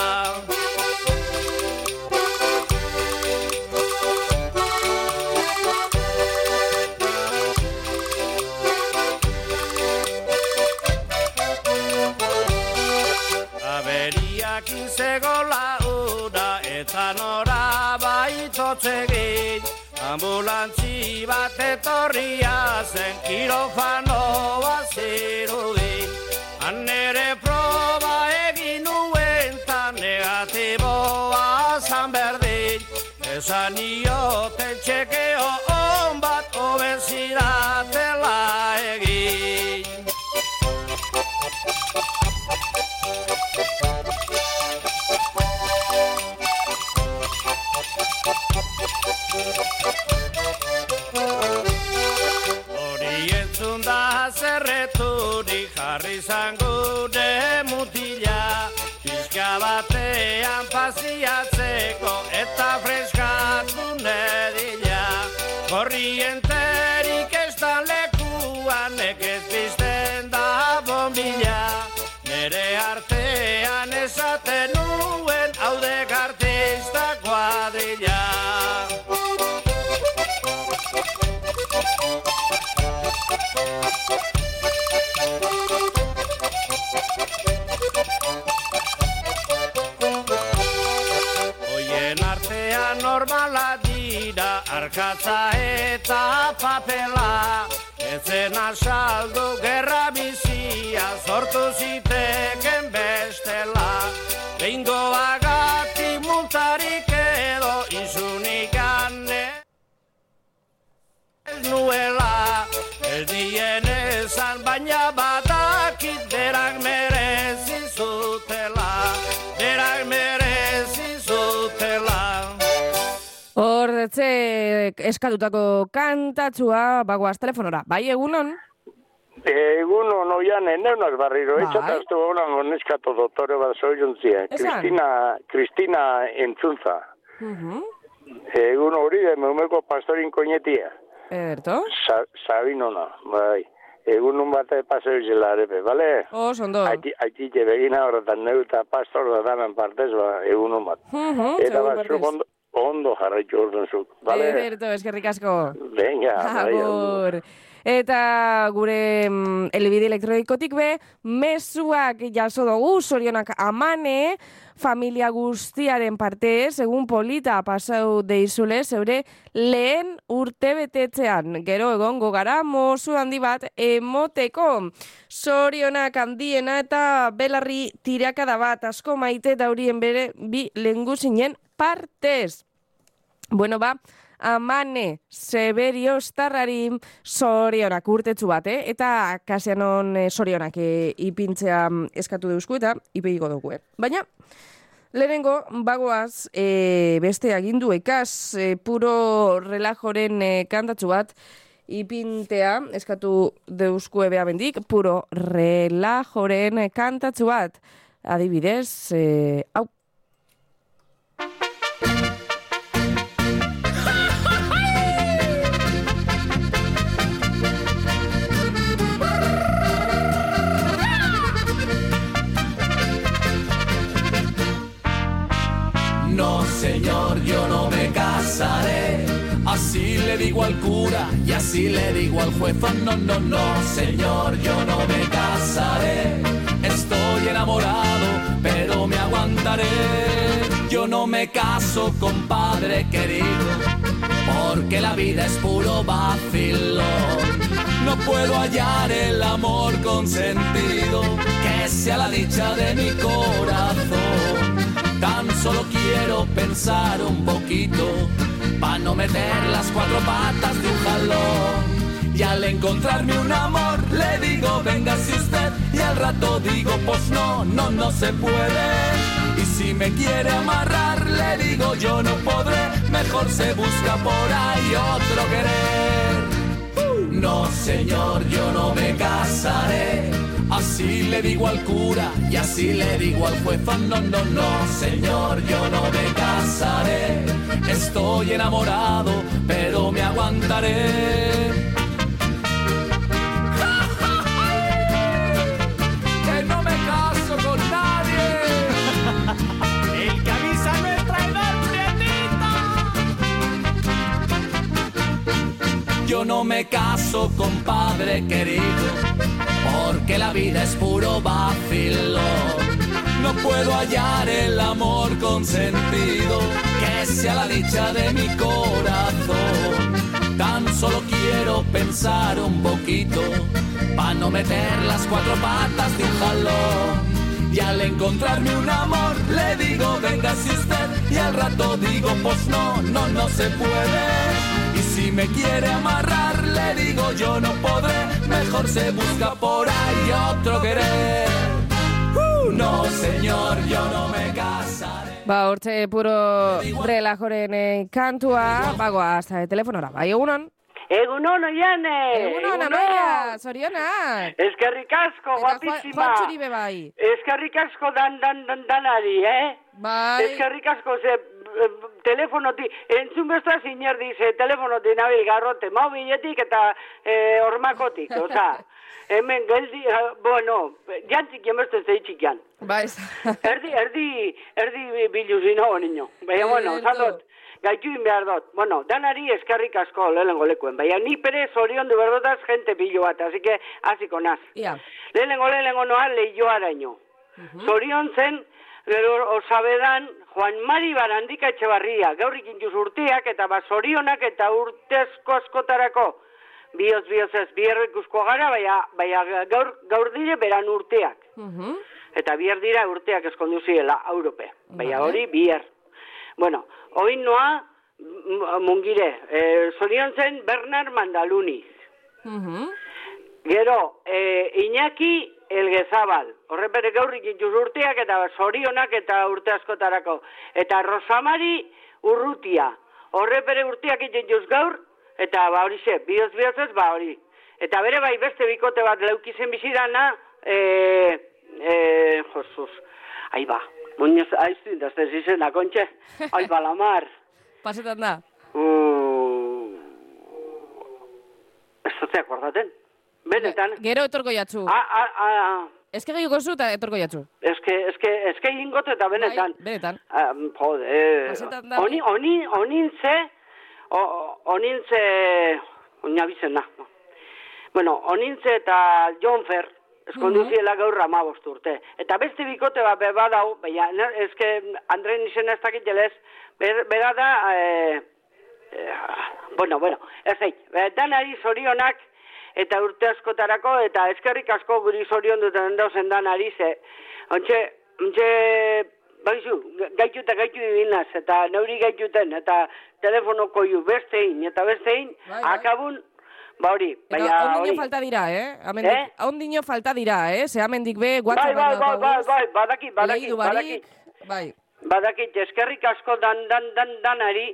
Speaker 16: Zegola ura eta nora baitotzegin, ambulantzi bat etorria zen kirofanoa zirudin. Han ere proba egin nuen ta negatiboa zan berdin, esan nioten txekeo on bat obezidatela egin. Hori entzun da zerreturik jarri zangude mutila, pixka batean pasiatzeko eta freskatu nedila. Korrienterik ez da lekuan nekez pizten da bombila, nere artean esaten nuen haudek artista kuadrilla. Oien artean normala dira arkatza eta papela, etzen asaldu gerra bizia sortu ziteken bestela. Behingo agati multarik edo izunik ane ez nuela, ez dien ez
Speaker 2: Artze eskatutako kantatzua, bagoaz telefonora. Bai, egunon?
Speaker 17: Egunon, oian, eneunak barriro,
Speaker 2: bai.
Speaker 17: etxataztu holan goneskatu doktore bat zoiuntzia. Kristina, Kristina Entzuntza.
Speaker 2: Uh-huh.
Speaker 17: Egun hori, meumeko pastorin koinetia.
Speaker 2: Erto?
Speaker 17: Sa, Sabinona, bai. Egun bate paseo izela arepe, bale?
Speaker 2: Os, ondo.
Speaker 17: Haiti begina horretan neuta pastor da damen partez, ba, egun bat.
Speaker 2: Uh-huh,
Speaker 17: Eta bat, zuk ondo, ondo jarraitu orduan zuk, bale?
Speaker 2: Erto, eskerrik asko.
Speaker 17: Venga, bai.
Speaker 2: Agur. Eta gure mm, elbide elektronikotik be, mezuak jaso dugu, zorionak amane, familia guztiaren partez, egun polita pasau deizule, zeure lehen urte betetzean. Gero egongo gara, mozu handi bat emoteko. Zorionak handiena eta belarri tirakada bat, asko maite daurien bere bi lenguzinen partez. Bueno, ba, amane, Severio Starrari zorionak urtetzu bat, eh? Eta kasianon eh, zorionak eh, ipintzea eskatu deuzku eta ipeiko dugu, eh? Baina, lehenengo, bagoaz, eh, beste agindu ekaz, eh, puro relajoren eh, kantatzu bat, ipintea, eskatu deuzku ebea bendik, puro relajoren eh, kantatzu bat, adibidez, eh, hau.
Speaker 18: No, señor, yo no me casaré. Así le digo al cura y así le digo al juez. Oh, no, no, no, señor, yo no me casaré. Estoy enamorado, pero me aguantaré. Yo no me caso, compadre querido, porque la vida es puro vacilón. No puedo hallar el amor consentido que sea la dicha de mi corazón. Tan solo quiero pensar un poquito pa' no meter las cuatro patas de un jalón. Y al encontrarme un amor le digo véngase usted, y al rato digo pues no, no, no se puede. Y si me quiere amarrar le digo yo no podré, mejor se busca por ahí otro querer. No, señor, yo no me casaré. Así le digo al cura y así le digo al juez. Oh, no, no, no, señor, yo no me casaré. Estoy enamorado, pero me aguantaré. Que no me caso con nadie. El que avisa no es traidor, prietito. Yo no me caso, compadre querido, porque la vida es puro vacilón. No puedo hallar el amor consentido que sea la dicha de mi corazón. Tan solo quiero pensar un poquito pa' no meter las cuatro patas de un jalón. Y al encontrarme un amor le digo véngase usted, y al rato digo pues no, no, no se puede. Y si me quiere amarrar le digo yo no podré, mejor se busca por ahí otro querer. Uh, no, señor, yo no me casaré.
Speaker 2: Ba, hortze puro relajoren eh, kantua, bagoa hasta de telefonora. Bai, egunon?
Speaker 11: Egunon, oiane!
Speaker 2: Egunon, Amaia, zorionak!
Speaker 11: Eskerrik asko, guapísima!
Speaker 2: Juan Txuribe bai!
Speaker 11: Eskerrik asko dan, dan, dan, danari, eh?
Speaker 2: Bai!
Speaker 11: Eskerrik asko, ze, telefonoti, entzun besta ziner dize, telefonoti nabil garrote, mobiletik eta eh, ormakotik, oza, hemen geldi, uh, bueno, jantzik jemesten zeitzik jan.
Speaker 2: Bai,
Speaker 11: erdi, erdi, erdi biluzino, niño. Baina, bueno, zandot, gaitu behar dut. Bueno, danari eskerrik asko lehenengo lekuen. Baina, ni pere zorion du berdotaz gente pilo bat, así que hasiko naz.
Speaker 2: Yeah.
Speaker 11: Lehenengo lehenengo noa lehioaraino. Uh-huh. Zorion zen, gero osabedan, Juan Mari Barandika Etxebarria, gaurrik intuz urteak eta bazorionak eta urtezko askotarako. Bioz, bioz ez, bier ikusko gara, baina, baina gaur, gaur dire beran urteak.
Speaker 2: Uh-huh.
Speaker 11: Eta bier dira urteak eskonduziela, Europe. Baina hori bier. Bueno, oin noa, mungire, eh, zorion zen Bernard Mandaluniz.
Speaker 2: Uh-huh.
Speaker 11: Gero, eh, Iñaki Elgezabal, horrepere gaurrik intuz urteak eta zorionak eta urte askotarako. Eta Rosamari Urrutia, horre bere urtiak iten juz gaur, eta ba hori ze, bioz bioz ez, ba hori. Eta bere bai beste bikote bat leukizen bizidana, eh, eh, josuz, ahi ba, muñoz, aiztu indazte zizena, kontxe, ahi ba, lamar.
Speaker 2: Pasetan da?
Speaker 11: Uh, ez dute akordaten, benetan.
Speaker 2: Gero etorko jatzu.
Speaker 11: Ah, ah, ah.
Speaker 2: Ez que gehiago zu eta etorko jatzu.
Speaker 11: Ez que, ez que, ez que ingote eta benetan.
Speaker 2: Bai, benetan.
Speaker 11: Um, jode, oni, oni, onintze, onintze, oinabizena. Bueno, onintze eta Jonfer, eskonduziela gaur ramabost urte. Eta beste bikote bat bebadau, baina, ez que Andren izena ez dakit jelez, bera da, eh, eh, bueno, bueno, ez eit, danari zorionak, eta urte askotarako, eta eskerrik asko guri zorion duten dauzen danari, ze, ontxe, ontxe, baizu, gaitu eta gaitu dibinaz, eta neuri gaituten, eta telefonoko ju bestein, eta bestein, akabun, ba hori, baina hori.
Speaker 2: Ondino falta dira, eh? Amendik, eh? Ondino falta dira, eh? Ze amendik be,
Speaker 11: WhatsApp. Bai, bai, bai, bai, bai, badakit, badakit, badakit.
Speaker 2: Bai.
Speaker 11: Badakit, eskerrik asko dan, dan, dan, danari.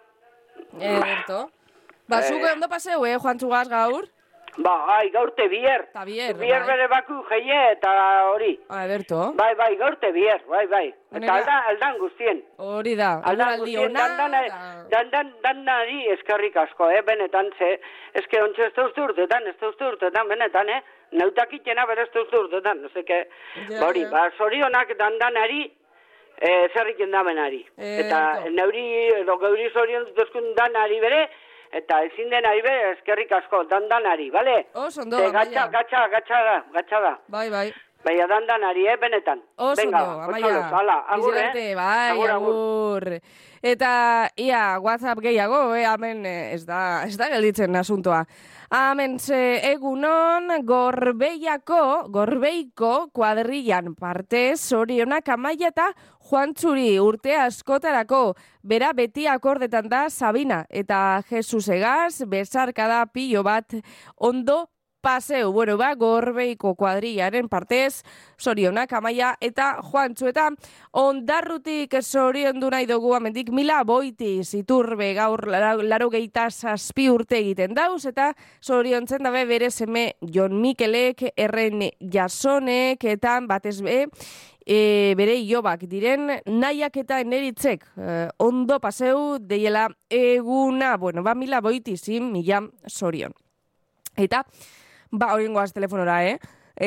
Speaker 2: Ederto. Ba, zuke ondo paseu, eh, Juan Txugaz gaur?
Speaker 11: Ba, ai, gaurte bier.
Speaker 2: Ta bier,
Speaker 11: bier bere baku jeie eta hori.
Speaker 2: Ah, ederto.
Speaker 11: Bai, bai, gaurte bier, bai, bai. Eta aldan, aldan guztien.
Speaker 2: Hori da,
Speaker 11: aldan guztien, dan, dan, dan, dan, nari eskerrik asko, eh, benetan, ze, eske ontsa ez da uste urtetan, ez da uste urtetan, benetan, eh, nautakitena bere ez da uste urtetan, no seke, hori, ba, zorionak dan, danari, eh, zerrik endamenari. Eta neuri, edo gauri zorion duzkun danari bere, eta ezin den ari be, eskerrik asko, dandanari, bale?
Speaker 2: Oso ondo,
Speaker 11: Amaia. Gatsa, gatsa da, gatsa da.
Speaker 2: Bai, bai.
Speaker 11: Baina dandanari, eh, benetan.
Speaker 2: Oso ondo, Amaia.
Speaker 11: Hala, agur, eh?
Speaker 2: Bai, agur, agur. Eta, ia, WhatsApp gehiago, eh, hemen ez da, ez da gelditzen asuntoa. Hemen, egunon, Gorbeiako, Gorbeiko kuadrillan partez, zorionak Amaia eta Juan Txuri urte askotarako, bera beti akordetan da Sabina, eta Jesus Egaz, besarkada pilo bat ondo paseu. Bueno, ba, Gorbeiko kuadrillaren partez, zorionak Amaia eta Juan Txu, eta ondarrutik zorion du nahi dugu amendik Mila Boitiz, Iturbe gaur laro geita zazpi urte egiten dauz, eta zorion zen dabe bere seme Jon Mikelek, Erren Jasonek, eta batez be, E, bere ilobak diren nahiak eta eneritzek e, ondo paseu deiela eguna, bueno, ba Mila Boitizin, mila zorion. Eta, ba, oingoaz telefonora, eh?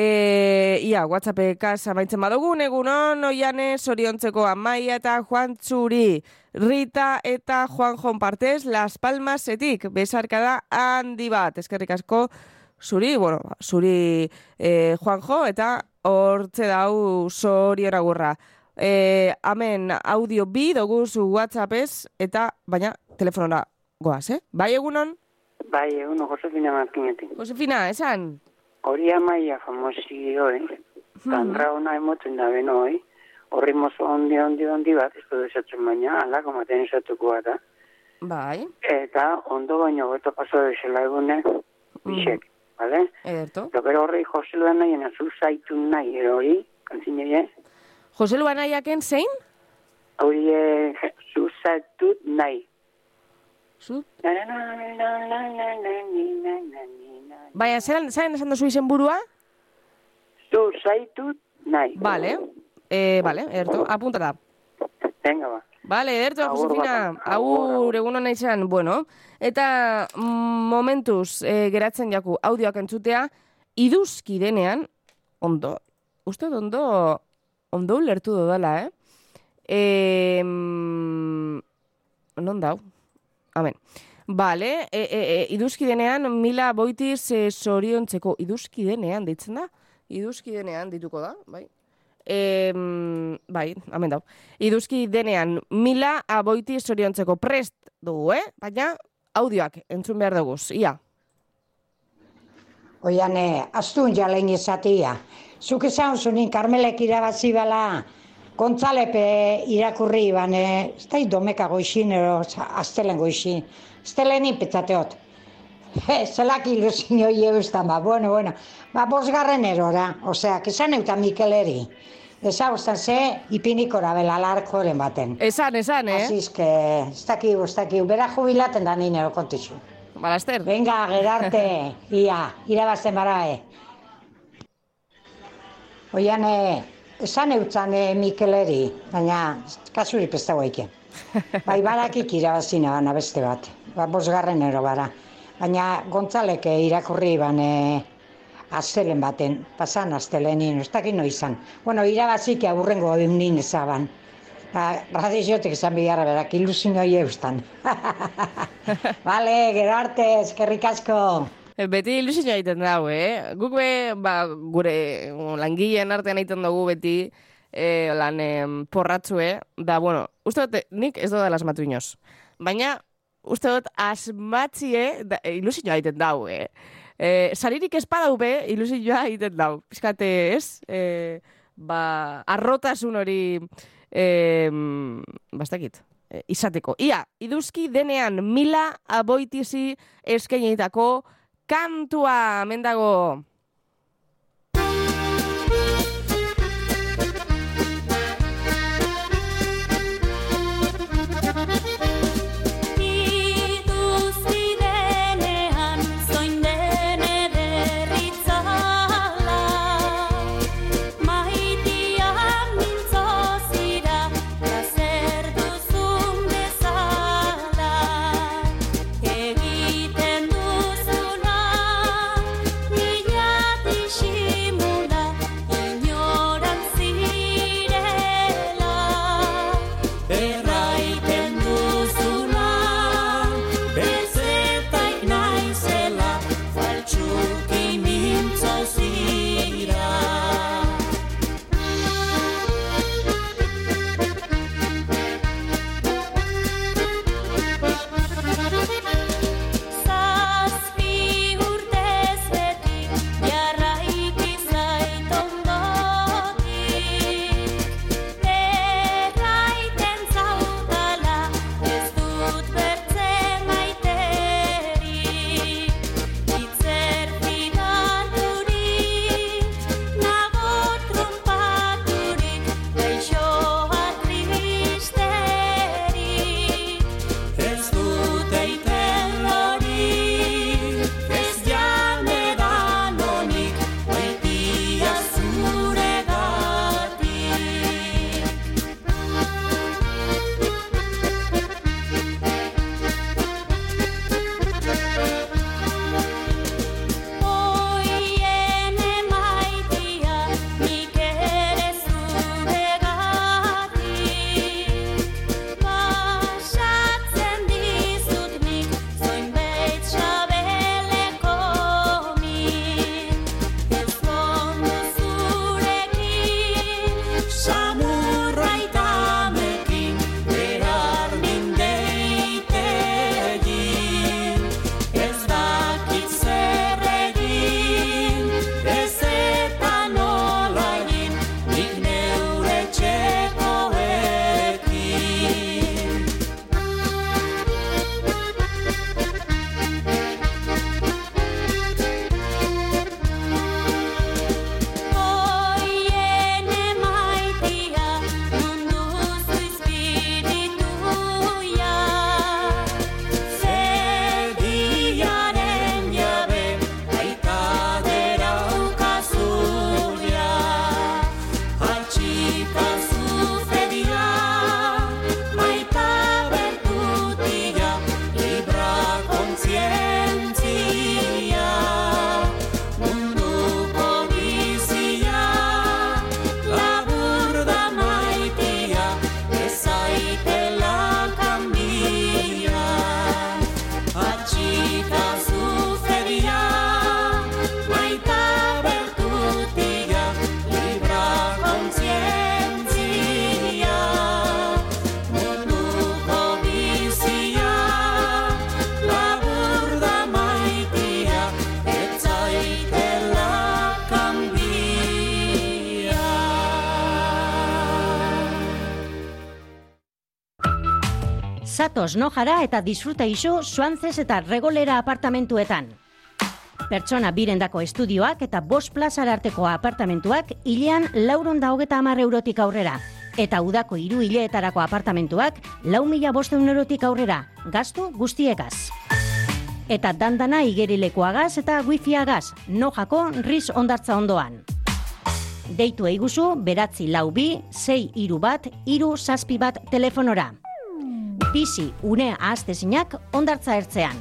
Speaker 2: E, ia, WhatsAppekaz amaitzen badugun, egunon, oiane, zoriontzeko Amaia eta Juan Txuri, Rita eta Juan Jon partez, Las Palmasetik, besarkada handi bat, eskerrik asko, zuri, bueno, zuri eh, Juanjo, eta hortze dau zorion agurra. Eh, amen audio bi doguz WhatsAppez, eta baina telefonora goaz, eh? Bai egunon?
Speaker 19: Bai egunon, Josefina Martinetik.
Speaker 2: Josefina, esan?
Speaker 19: Hori Amaia famosi hori, kanra hona emoten da beno hori, horri mozo ondi, ondi, ondi bat, ez du desatzen baina, alako maten esatuko bat da.
Speaker 2: Bai.
Speaker 19: Eta ondo baino beto paso desela egune, bisek. Vale?
Speaker 2: Ederto.
Speaker 19: Pero horri Jose Luan nahi, zu zaitu nahi, hori, kantzine,
Speaker 2: Jose Luan nahiaken zein?
Speaker 19: Hori, zu zaitu nahi.
Speaker 2: Zu? Baina, zaren esan dozu izen burua?
Speaker 19: Zu zaitu nahi.
Speaker 2: Vale, eh, vale, ederto, apuntata.
Speaker 19: Venga, ba.
Speaker 2: Vale, ederto, Josefina, agur, egun hona izan, bueno, eta momentuz e, geratzen jaku audioak entzutea, iduzki denean, ondo, uste ondo, ondo ulertu dodala, eh? E, non dau? Amen. Vale, e, e, e, iduzki denean, Mila Boitiz e, zoriontzeko, iduzki denean, deitzen da? Iduzki denean dituko da, bai? E, bai, hamen dau. Iduzki denean Mila Boitiz zoriontzeko prest dugu, eh? Baina audioak entzun behar dugu, ia.
Speaker 13: Oiane, astun jalein izatia. Zuk esan zunin Karmelek irabazi bala, Gontzalepe irakurri bane, ez da domeka goixin, ero aztelen goixin. Aztelen ipetzateot. Zelak ilusinio hiebestan, ba, bueno, bueno. Ba, bosgarren erora, osea, kesan euta Mikeleri. Ezagustan ze, ipinikora bela larkoren baten.
Speaker 2: Esan, esan, eh?
Speaker 13: Azizke, ez dakiu, ez dakiu, bera jubilaten da nire kontixu.
Speaker 2: Balaster.
Speaker 13: Venga, gerarte, ia, irabazten barae. Oian, esan eutzan Mikeleri, baina kasuri pesta guaiken. Bai, barakik irabazina gana beste bat, ba, bosgarren ero bara. Baina Gontzaleke irakurri ban astelen baten, pasan astelenin, ez dakit no izan. Bueno, irabazik aburrengo egunin ezaban. Radiziotek esan bigarra berak, ilusinoi eustan. Bale, gero arte, eskerrik asko.
Speaker 2: Beti ilusioa egiten dago, eh? Guk be, ba, gure langileen artean egiten dugu beti eh, lan eh, porratzue. Da, bueno, uste dut, nik ez dut asmatu inoz. Baina, uste dut, asmatzie ilusioa egiten dago, eh? Eh, saririk espadau be, ilusioa egiten dago. Piskate, ez? Eh, ba, arrotasun hori... E, bastakit, e, izateko. Ia, iduzki denean Mila Aboitizi eskainitako kantua mendago.
Speaker 10: Zatoz nojara eta disfruta iso Suantzez eta Regolera apartamentuetan. Pertsona birendako estudioak eta bost plazara arteko apartamentuak hilean laurehun eta hogeita hamar eurotik aurrera. Eta udako hiru hileetarako apartamentuak lau mila bostehun eurotik aurrera, gastu guztiegaz. Eta dandana igerilekoagaz eta wifiagaz, nojako riz ondartza ondoan. Deitu eiguzu, beratzi lau bi, sei iru bat, iru zazpi bat telefonora. Bizi une ahaztezinak ondartza ertzean.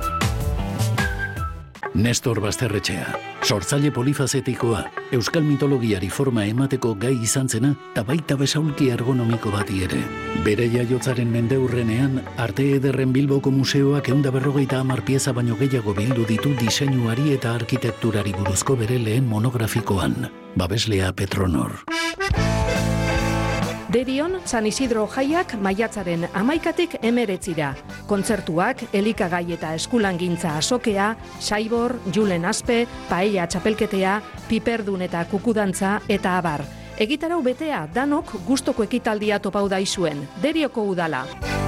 Speaker 20: Nestor Basterretxea, sortzaile polifazetikoa, euskal mitologiari forma emateko gai izan zena, eta baita besaulki ergonomiko bati ere. Bere jaiotzaren mendeurrenean, Arte Ederren Bilboko Museoak ehun eta berrogeita hamar pieza baino gehiago bildu ditu diseinuari eta arkitekturari buruzko bere lehen monografikoan. Babeslea Petronor.
Speaker 7: Derion, San Isidro jaiak maiatzaren hamaikatik emeretzira. Kontzertuak, elikagai eta eskulangintza azokea, saibor, julen aspe, paella txapelketea, piperdun eta kukudantza eta abar. Egitarau betea, danok gustoko ekitaldia topau daizuen. Derioko udala.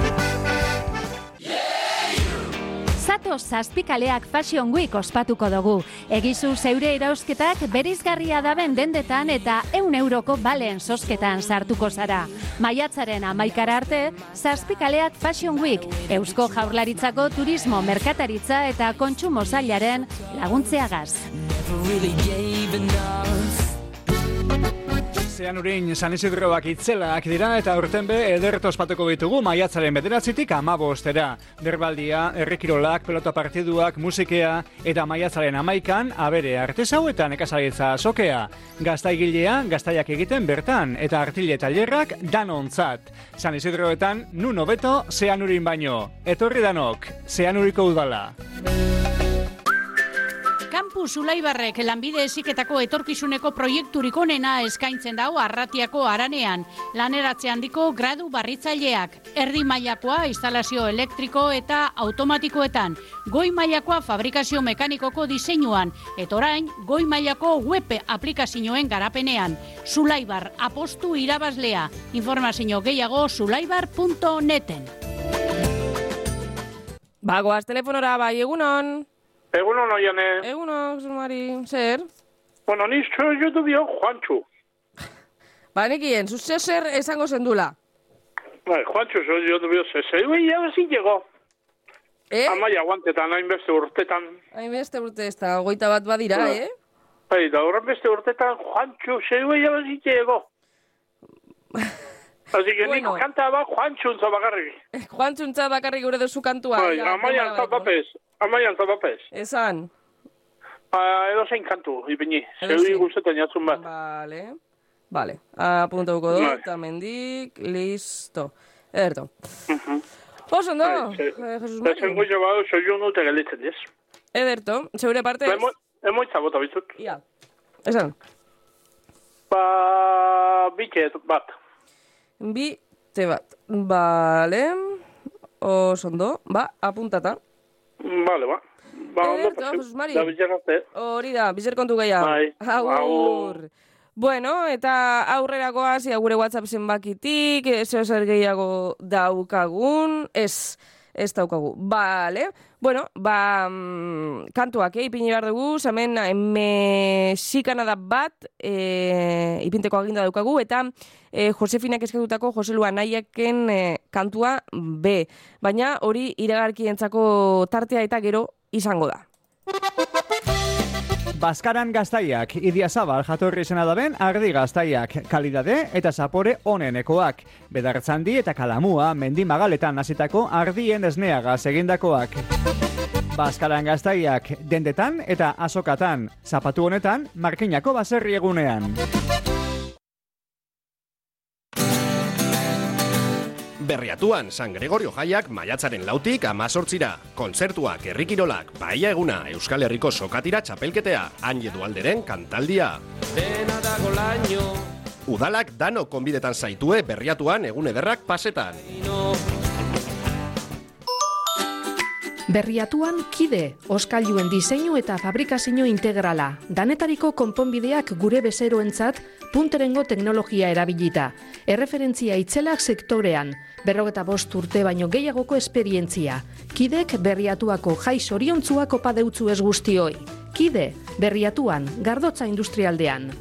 Speaker 21: Zato zazpikaleak Fashion Week ospatuko dugu. Egizu zeure erauzketak berizgarria daben dendetan eta eun euroko balen sosketan sartuko zara. Maiatzaren hamaikara arte, zazpikaleak Fashion Week, Eusko Jaurlaritzako turismo, merkataritza eta kontsumo sailaren laguntzeagaz.
Speaker 22: Zeanurin San Isidroak itzelak dira eta urten be ederto ospatuko ditugu maiatzaren bederatzitik hamabostera. Derbaldia, herrikirolak, pelota partiduak, musikea eta maiatzaren hamaikan abere artesau eta nekazaritza azokea. Gaztaigilea, gaztaiak egiten bertan eta artile tailerrak danontzat. San Isidroetan nun hobeto Zeanurin baino. Etorri danok, Zeanuriko udala.
Speaker 8: Campus Ulaibarrek lanbide heziketako etorkizuneko proiekturik onena eskaintzen dau Arratiako Aranean. Laneratze handiko gradu barritzaileak, erdi mailakoa instalazio elektriko eta automatikoetan, goi mailakoa fabrikazio mekanikoko diseinuan, eta orain goi mailako web aplikazioen garapenean. Zulaibar apostu irabazlea. Informazio gehiago zulaibar puntu neten.
Speaker 2: Bagoaz telefonora bai, egunon.
Speaker 23: Egunon, oiane.
Speaker 2: Egunon, Zumari, zer?
Speaker 23: Bueno, ni soy yo tuvio Juanchu.
Speaker 2: Ba, nekien, zuz zer esango zendula?
Speaker 23: Bai, Juanchu, soy yo tuvio zer. Ui, ya zi llegó.
Speaker 2: Eh?
Speaker 23: Amaia guantetan, hainbeste urtetan.
Speaker 2: Hainbeste urte ez da, goita bat badira, bueno, eh?
Speaker 23: Bai, da horren beste urtetan, Juanchu, zer, ui, ya zi llegó. Así que bueno. Niko kantaba Juantxuntza bakarrik.
Speaker 2: Juantxuntza bakarrik gure duzu kantua.
Speaker 23: Bai, amaian zapapez. Amaian zapapez.
Speaker 2: Esan.
Speaker 23: Uh, edo zein kantu, ipini. Zeudi guztetan jatzun bat.
Speaker 2: Vale. Vale. Apuntatuko dut, eta mendik, listo. Ederto.
Speaker 23: Uh-huh.
Speaker 2: Oso, no?
Speaker 23: Eh, Jesus Mari. Ezen goio badu, soio nute galitzen, diez.
Speaker 2: Ederto. Zeure partez?
Speaker 23: Emoitza bota bizut.
Speaker 2: Ia. Esan.
Speaker 23: Ba, biket bat.
Speaker 2: Bi, te bat. Bale. Osondo. Ba, apuntata.
Speaker 23: Bale, ba. Ba, ondo
Speaker 2: paseu.
Speaker 23: Da bizerazte.
Speaker 2: Hori da, bizer kontu gehiago.
Speaker 23: Bai.
Speaker 2: Agur. Bueno, eta aurrera goaz, gure WhatsApp zenbakitik, eso zer gehiago daukagun. Ez, ez daukagu. Bale. Bueno, ba, mm, kantuak, eh, ipini behar dugu, hemen mexikana da bat, eh, ipinteko aginda daukagu, eta eh, Josefinak eskatutako Joselua Naieken eh, kantua B. Baina hori iragarkientzako tartea eta gero izango da.
Speaker 22: Baskaran gaztaiak, Idiazabal jatorri izena daben ardi gaztaiak, kalidade eta zapore onenekoak. Bedartzandi eta kalamua mendi magaletan hasitako ardien esneagaz egindakoak. Baskaran gaztaiak, dendetan eta azokatan, zapatu honetan markinako baserri egunean.
Speaker 24: Berriatuan San Gregorio jaiak maiatzaren lautik amazortzira. Kontzertuak, herrikirolak, paella eguna, Euskal Herriko sokatira txapelketea, Añedu Alderen kantaldia.
Speaker 16: Dena dago laino.
Speaker 24: Udalak dano konbidetan zaitue Berriatuan egun ederrak pasetan.
Speaker 7: Berriatuan kide, oskailuen diseinu eta fabrikazio integrala. Danetariko konponbideak gure bezeroentzat punterengo teknologia erabilita. Erreferentzia itzelak sektorean, berrogeta bost urte baino gehiagoko esperientzia. Kidek Berriatuako jai zoriontzuak opa deutzu ez guztioi. Kide, Berriatuan, Gardotza industrialdean.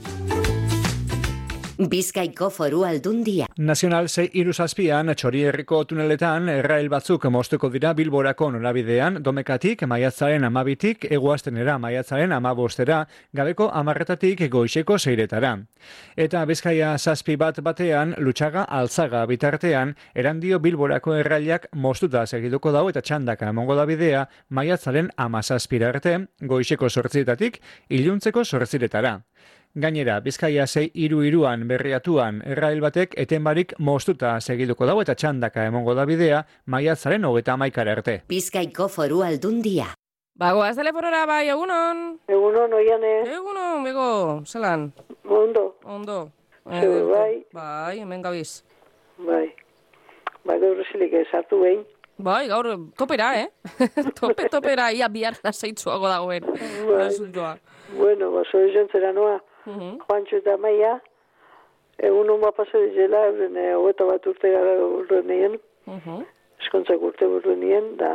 Speaker 1: Bizkaiko Foru Aldundia.
Speaker 22: Nazional sei hiru zazpian Txorierriko tuneletan errail batzuk moztuko dira Bilborako norabidean, Domekatik maiatzaren amabitik, eguaztenera maiatzaren amabostera, gabeko amarretatik goizeko seiretara. Eta Bizkaia zazpi bat batean, Lutxaga Altzaga bitartean, erandio Bilborako errailak moztuta segituko dau eta txandaka emongo da bidea maiatzaren amazazpira arte, goizeko sortzietatik, iluntzeko sortziretara. Gainera, Bizkaia sei hiru hiruan Berriatuan errail batek etenbarik moztuta segituko dago eta txandaka emongo da bidea maiatzaren hogeita hamaikara arte.
Speaker 1: Bizkaiko Foru Aldundia.
Speaker 2: Bagoaz telefonora, bai, egunon.
Speaker 4: Egunon, oiane.
Speaker 2: Egunon, bego, zelan?
Speaker 4: Ondo.
Speaker 2: Ondo.
Speaker 4: Zeu, bai.
Speaker 2: Bai, hemen gabiz.
Speaker 4: Bai. Bai, gaur ezilik esartu behin.
Speaker 2: Bai, gaur topera, eh? Tope, topera, ia bihar lasaitzuago dagoen.
Speaker 4: Bai. Bueno, baso ezentzera noa. Juantxo eta Maia, egun hon bat pasa dizela, euren hogeta bat urte gara urte nien, eskontzak urte urte nien, da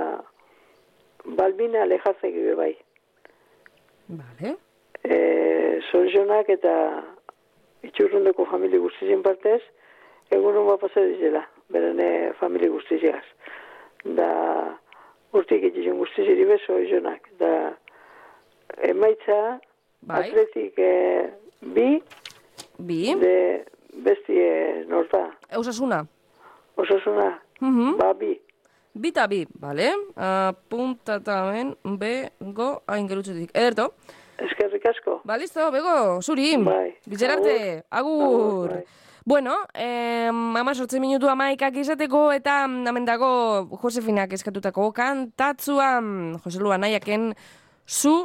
Speaker 4: balbina alejatzek ibe bai.
Speaker 2: Vale.
Speaker 4: E, Zorzonak eta itxurrundeko famili guztizien partez, egun hon bat pasa dizela, berene famili guztiziaz. Da urtik itxizien guztiziri be Zorzonak, da emaitza, bai. Atletik eh, bi,
Speaker 2: bi,
Speaker 4: de bestie norta.
Speaker 2: Osasuna.
Speaker 4: Osasuna,
Speaker 2: uh-huh.
Speaker 4: Ba bi.
Speaker 2: Bi eta bi, bale? Apuntatamen, bego, hain gerutzetik. Ederto?
Speaker 4: Eskerrik asko.
Speaker 2: Ba, listo, bego, zuri.
Speaker 4: Bai.
Speaker 2: Bitzerarte, agur.
Speaker 4: Agur, bai.
Speaker 2: Bueno, eh, ama sortze minutu amaikak izateko eta amendako Josefinak eskatutako kantatzuan, Jose Lua nahiaken, zu...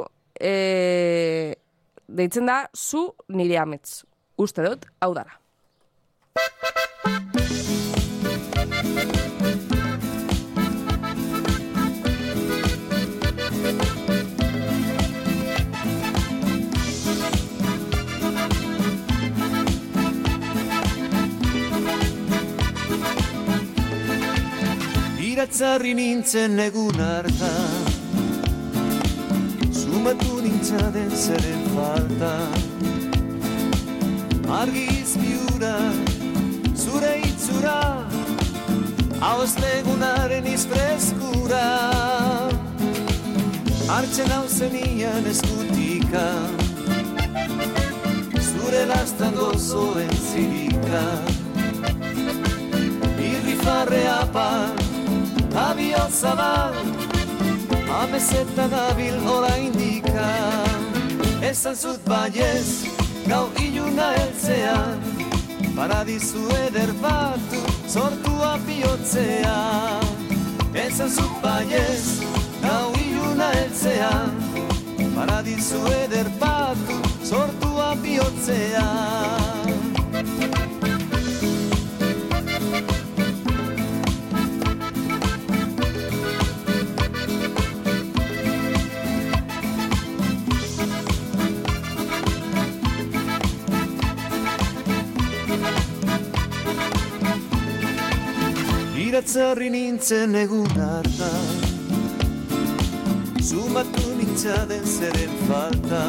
Speaker 2: E, deitzen da, zu nire amets. Uste dut, hau dara.
Speaker 15: Iratzarri nintzen egun hartan, sumatu nintzaden zeren falta, argiz biura, zure itzura, hau ez legunaren izpreskura, hartzen hau zenian eskutika, zure lastan gozoen zirika, irrifarrea pan, abioza bat, amezetan abil oraindika, esan zut baiez, gau iluna heltzean, paradizu eder batu, sortua bihotzea. Esan zut baiez, gau iluna heltzean, paradizu eder batu, sortua bihotzea. Iratzarri nintzen egun hartan, sumatu nintzaden zeren falta,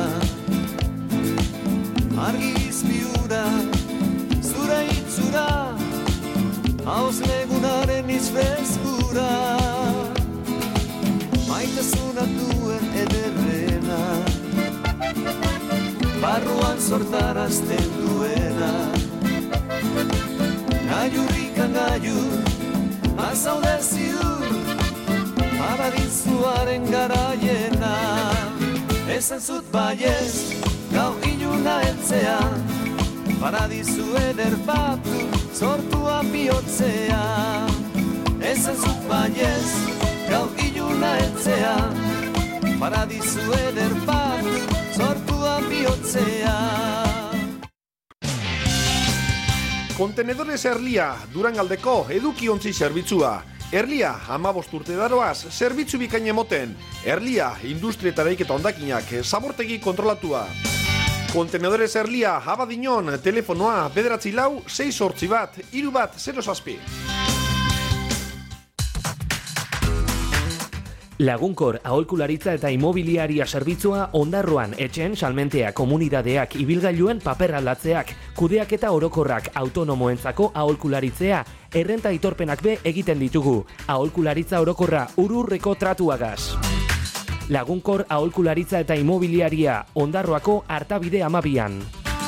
Speaker 15: argiz biura, zure itzura, hauz legunaren izfreskura, maitasuna duen ederrena, barruan sortarazten duena, gaiurrikan gaiur, azaude ziur, paradizuaren garaiena. Esan zut baiez, gau iluna heltzean, paradizu eder batu, sortua bihotzea. Esan zut baiez, gau iluna heltzean, paradizu eder batu, sortua bihotzea.
Speaker 5: Kontenedores Erlia, Durangaldeko edukiontzi zerbitzua. Erlia, amabost urte daroaz, zerbitzu bikain emoten. Erlia, industrietaraik eta ondakinak, zabortegi kontrolatua. Kontenedores Erlia, Abadiñon, telefonoa, bederatzi lau, sei sortzi bat, hiru bat, zero zazpi.
Speaker 6: Lagunkor aholkularitza eta imobiliaria zerbitzua Ondarroan etxeen salmentea komunidadeak ibilgailuen paper aldatzeak, kudeak eta orokorrak autonomoentzako aholkularitzea, errenta aitorpenak be egiten ditugu. Aholkularitza orokorra ururreko tratuagaz. Lagunkor aholkularitza eta imobiliaria Ondarroako Artabide amabian.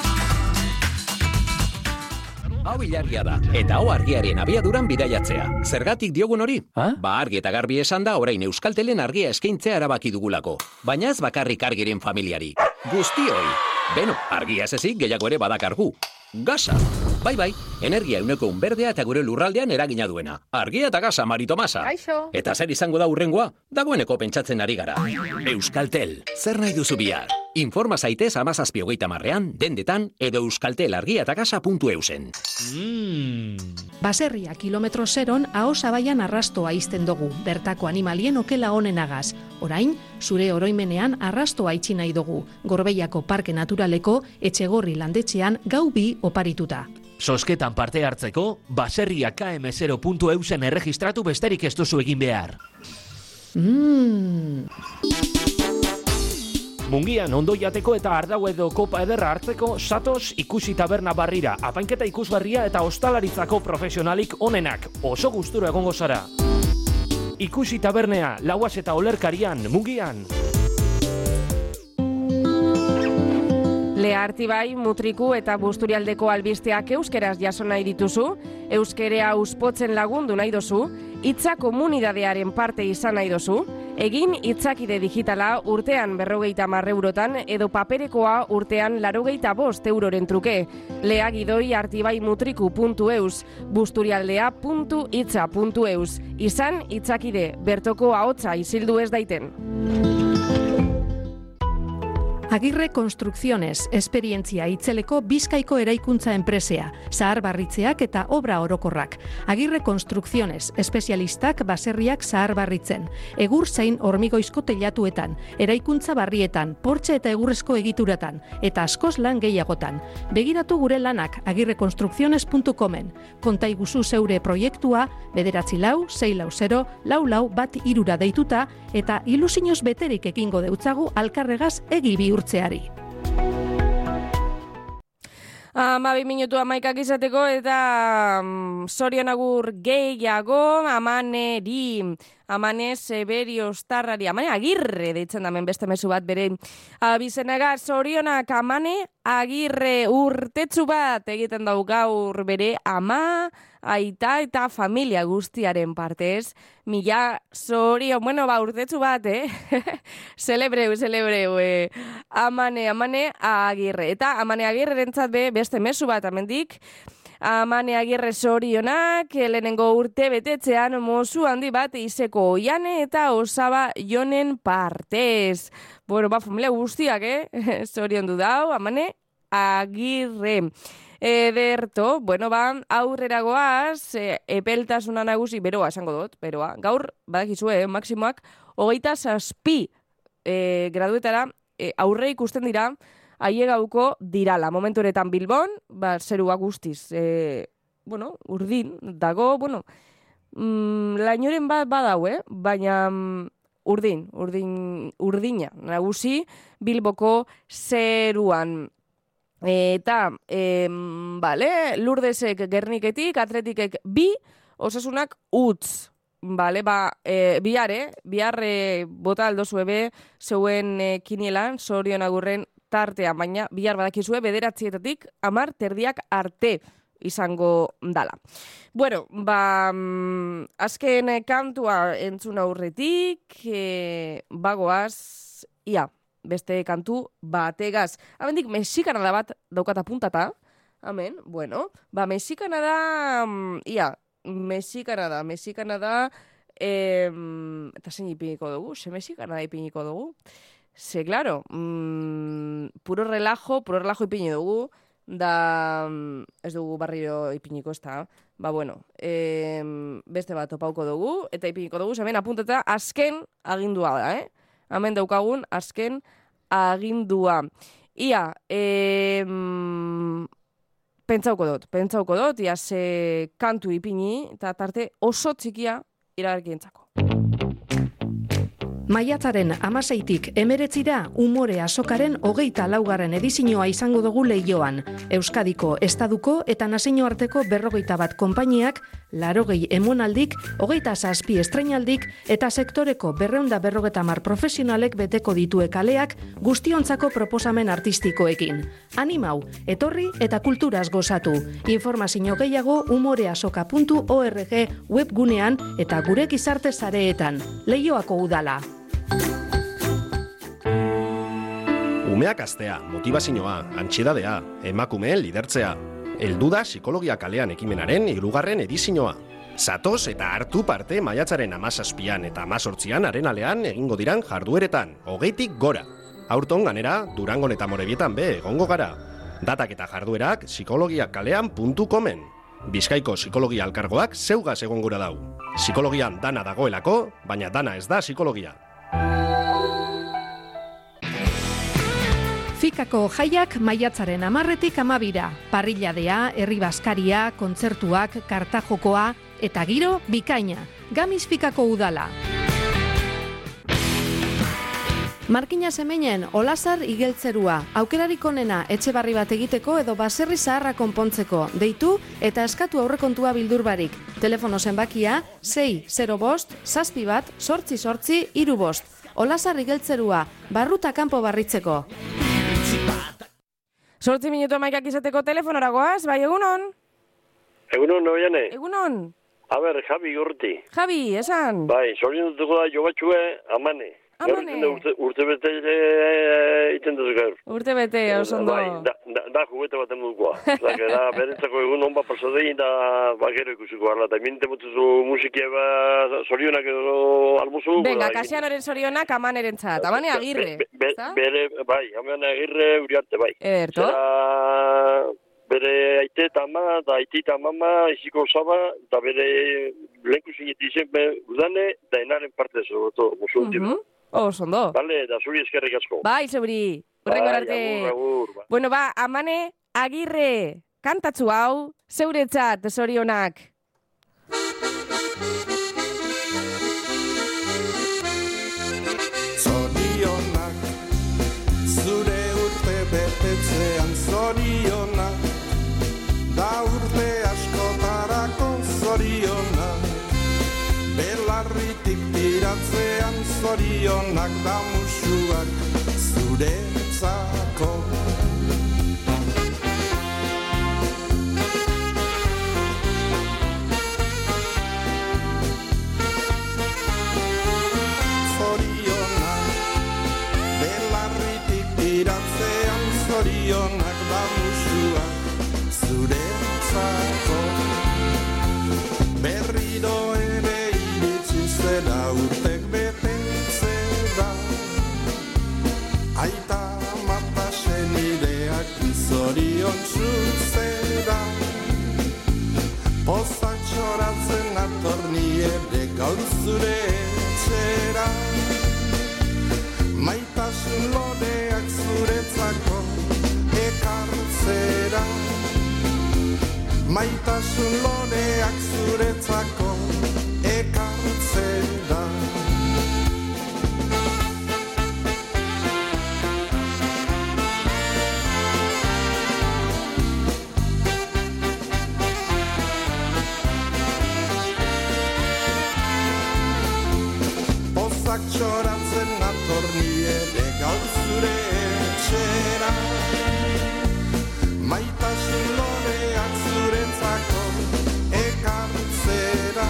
Speaker 9: Hau ilargia da, eta hau argiaren abiaduran bidaiatzea. Zergatik diogun hori? Ha? Ba, argi eta garbi esan da orain Euskaltelen argia eskaintzea erabaki dugulako. Baina ez bakarrik argiren familiari. Guztioi! Beno, argia ez ezik gehiago ere badakargu. Gasa! Bai, bai, energia euneko unberdea eta gure lurraldean eragina duena. Argia eta gasa, Mari Tomasa.
Speaker 2: Kaixo.
Speaker 9: Eta zer izango da hurrengoa? Dagoeneko pentsatzen ari gara. Euskaltel, zer nahi duzu bihar? Informa zaitez amazazpi hogeita marrean, dendetan, edo euskaltel argia eta gasa puntu eusen.
Speaker 7: Mm. Baserria kilometro zeron aho zabaian arrastoa izten dugu, bertako animalien okela honenagaz. Orain, zure oroimenean arrastoa itxi nahi dugu, Gorbeiako Parke Naturaleko Etxegorri landetxean gau bi oparituta.
Speaker 6: Zozketan parte hartzeko, baserria K M zero puntu eusen erregistratu besterik ez duzu egin behar.
Speaker 7: Mm.
Speaker 6: Mungian ondo jateko eta ardau edo kopa ederra hartzeko satoz ikusi taberna barrira, apainketa ikusgarria eta ostalaritzako profesionalik onenak, oso gustura egongo zara. Ikusi tabernea, lauaz eta olerkarian, Mungian.
Speaker 2: Lehartibai, Mutriku eta Busturialdeko albisteak euskeraz jaso nahi dituzu, euskerea uspotzen lagundu nahi dozu, hitza komunidadearen parte izan nahi dozu, egin hitzakide digitala urtean berrogeita hamar eurotan edo paperekoa urtean laurogeita bost euroren truke. Leagidoi artibaimutriku puntu eus, busturialdea puntu hitza puntu eus. Izan hitzakide, bertoko ahotsa isildu ez daiten.
Speaker 7: Agirre Konstrukziones, esperientzia itzeleko Bizkaiko eraikuntza enpresea, zaharbarritzeak eta obra orokorrak. Agirre Konstrukziones, espezialistak baserriak zaharbarritzen. Egur zein hormigoizko teilatuetan, eraikuntza barrietan, portxe eta egurrezko egituratan, eta askoz lan gehiagotan. Begiratu gure lanak agirrekonstrukziones puntu comen. Konta iguzu zeure proiektua, bederatzi lau, sei lau zero, lau lau bat irura deituta, eta ilusinoz beterik ekingo deutzagu alkarregaz egi bihurtzeari.
Speaker 2: Amabi minutu amaikak izateko eta um, zorionagur gehiago amaneri, amane Severio Starrari, amane Agirre deitzen damen beste mezu bat bere abizenaga, zorionak amane Agirre urtetsu bat egiten dau gaur bere ama, aita eta familia guztiaren partez. Mila zorion, bueno, ba, urtetsu bat, eh? Celebreu, celebreu, eh? Amane, amane Agirre. Eta amane Agirre rentzat be, beste mezu bat amendik. Amane Agirre zorionak, lehenengo urte betetzean mozu handi bat izeko oiane eta osaba jonen partez. Bueno, ba, familia guztiak, eh? Zorion du dau, amane Agirre. Ederto, bueno, ba, aurrera goaz, e, epeltasuna nagusi, beroa, esango dut, beroa. Gaur, badakizue, eh, maksimoak, hogeita zazpi e, graduetara e, aurre ikusten dira, aiegauko dirala. Momentu honetan Bilbon, ba, zerua guztiz, e, bueno, urdin, dago, bueno, mm, lainoren bat badau, eh? Baina mm, urdin, urdin, urdina, nagusi, Bilboko zeruan. Eta, e, bale, Lurdesek Gerniketik, Atletikek bi, Osasunak utz. Bale, ba, e, biare, biarre bota aldozue be, zeuen e, kinielan, Zorion Agurren tartea, baina bihar badakizue bederatzietatik amar terdiak arte izango dala. Bueno, ba, mm, azken kantua entzun aurretik, e, bagoaz, ia, beste kantu bategaz. Amendik mexikanada bat daukata puntata. Amen, bueno. Ba, mexikanada, ia, mexikanada, mexikanada, eh, eta zein ipiniko dugu? Se mexikanada ipiniko dugu? Se, claro, mm, puro relajo, puro relajo ipini dugu, da, ez dugu barriro ipiniko, ez da. Ba, bueno, eh, beste bat topauko dugu, eta ipiniko dugu, hemen apuntata, azken agindua da, eh? Hemen daukagun azken agindua. Ia, e, mm, pentsauko dut, pentsauko dut, ia ze kantu ipini, eta tarte oso txikia iragarkientzako.
Speaker 7: Maiatzaren amaseitik emeretzira umore azokaren hogeita laugarren edizioa izango dugu Leioan. Euskadiko, Estaduko eta nazioarteko berrogeita bat konpainiak, larogei emonaldik, hogeita zazpi estreinaldik eta sektoreko berreunda berrogeta mar profesionalek beteko ditue kaleak guztiontzako proposamen artistikoekin. Animau, etorri eta kulturaz gozatu. Informazio gehiago umoreasoka puntu org webgunean eta gure gizarte sareetan. Leioako udala.
Speaker 24: Umeak astea, motivazioa, antxiedadea, emakumeen lidertzea. Heldu da psikologia kalean ekimenaren hirugarren edizioa. Zatoz eta hartu parte maiatzaren hamazazpian eta hamazortzian arenalean egingo diran jardueretan, hogeitik gora. Aurton ganera, Durangon eta Morebietan be egongo gara. Datak eta jarduerak psikologiakalean puntu comen. Bizkaiko psikologia alkargoak zeugaz egon gura dau. Psikologian dana dagoelako, baina dana ez da psikologia.
Speaker 7: Fikako jaiak maiatzaren amarretik amabira. Parrilladea, herri baskaria, kontzertuak, kartajokoa eta giro bikaina. Gamiz Fikako udala. Markina Semenen, Olazar igeltzerua. Aukerarik onena etxe barri bat egiteko edo baserri zaharra konpontzeko. Deitu eta eskatu aurrekontua bildurbarik. Telefono zenbakia sei zero bost, zazpi bat, sortzi sortzi, hiru bost. Olazar igeltzerua, barruta kanpo barritzeko.
Speaker 2: Sortzi minutu amaikak izateko telefonora goaz, bai egunon?
Speaker 3: Egunon, noiane?
Speaker 2: Egunon?
Speaker 3: A ber, Javi Urti.
Speaker 2: Javi, esan?
Speaker 3: Bai, sorien dutuko da jo batxue, amane.
Speaker 2: Amane?
Speaker 3: Urte, urte bete iten duzu gaur.
Speaker 2: Urte bete, osondo.
Speaker 3: Bai, da, da, da juguete bat emudukoa. Zake, da, berentzako egun hon bat pasadei, da, bakero ikusiko harla. Da, minte motuzu musikia ba, sorionak edo almuzu.
Speaker 2: Venga, Kasianoren sorionak amaneren txat. Amane Agirre.
Speaker 3: Be, be, be, bere, bai, Amane Agirre uriarte, bai.
Speaker 2: Ederto.
Speaker 3: Zera, bere aite eta ama, da aite eta mama, iziko osaba, da bere lehenkusin etizen, udane, da enaren parte zoto, musu uh-huh.
Speaker 2: Oh, sondo.
Speaker 3: Vale, da zuri eskerrik asko.
Speaker 2: Bai, zeuri. Urrengo arte.
Speaker 3: Agur, agur.
Speaker 2: Bueno, ba, Amane Agirre, kantatzu hau, zeuretzat zorionak.
Speaker 12: Zorionak, zure urte betetzean zorionak, da urte askotarako zorionak, belarritik tiratzean zorionak da musuak zuretzako. Zorionak, belarritik tiratzean zorionak da musuak zuretzako. Berriro ere iritsi zera urtek betetzera, aita mata senideak zorion zuzera, pozak txoratzen atorni ere gaur zure etxera, maitasun loreak zuretzako ekartzera, maitasun loreak zuretzako ekartzera. Pozak txoratzen atorni ere gaur zure etxera, maitasun loreak zuretzako ekartzera,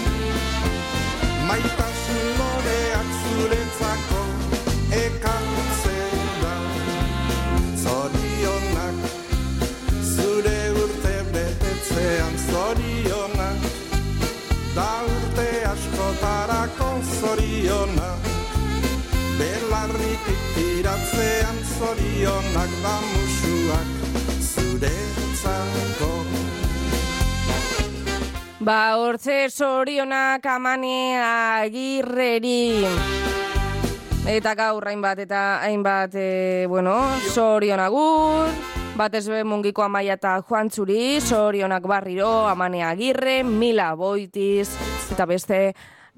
Speaker 12: maitasun loreak zuretzako ekartzera. Zorionak, zure urte betetzean zorionak, da urte askotarako zorionak, belarritik tiratzean zorionak da musuak zuretzako.
Speaker 2: Ba, hortze zorionak Amane Agirreri. Eta gaur hainbat eta hainbat, e, bueno, zorionagur. Batez be Mungiko Amaia eta Juan Txuri, zorionak Barriro, Amane Agirre, Mila Boitiz, eta beste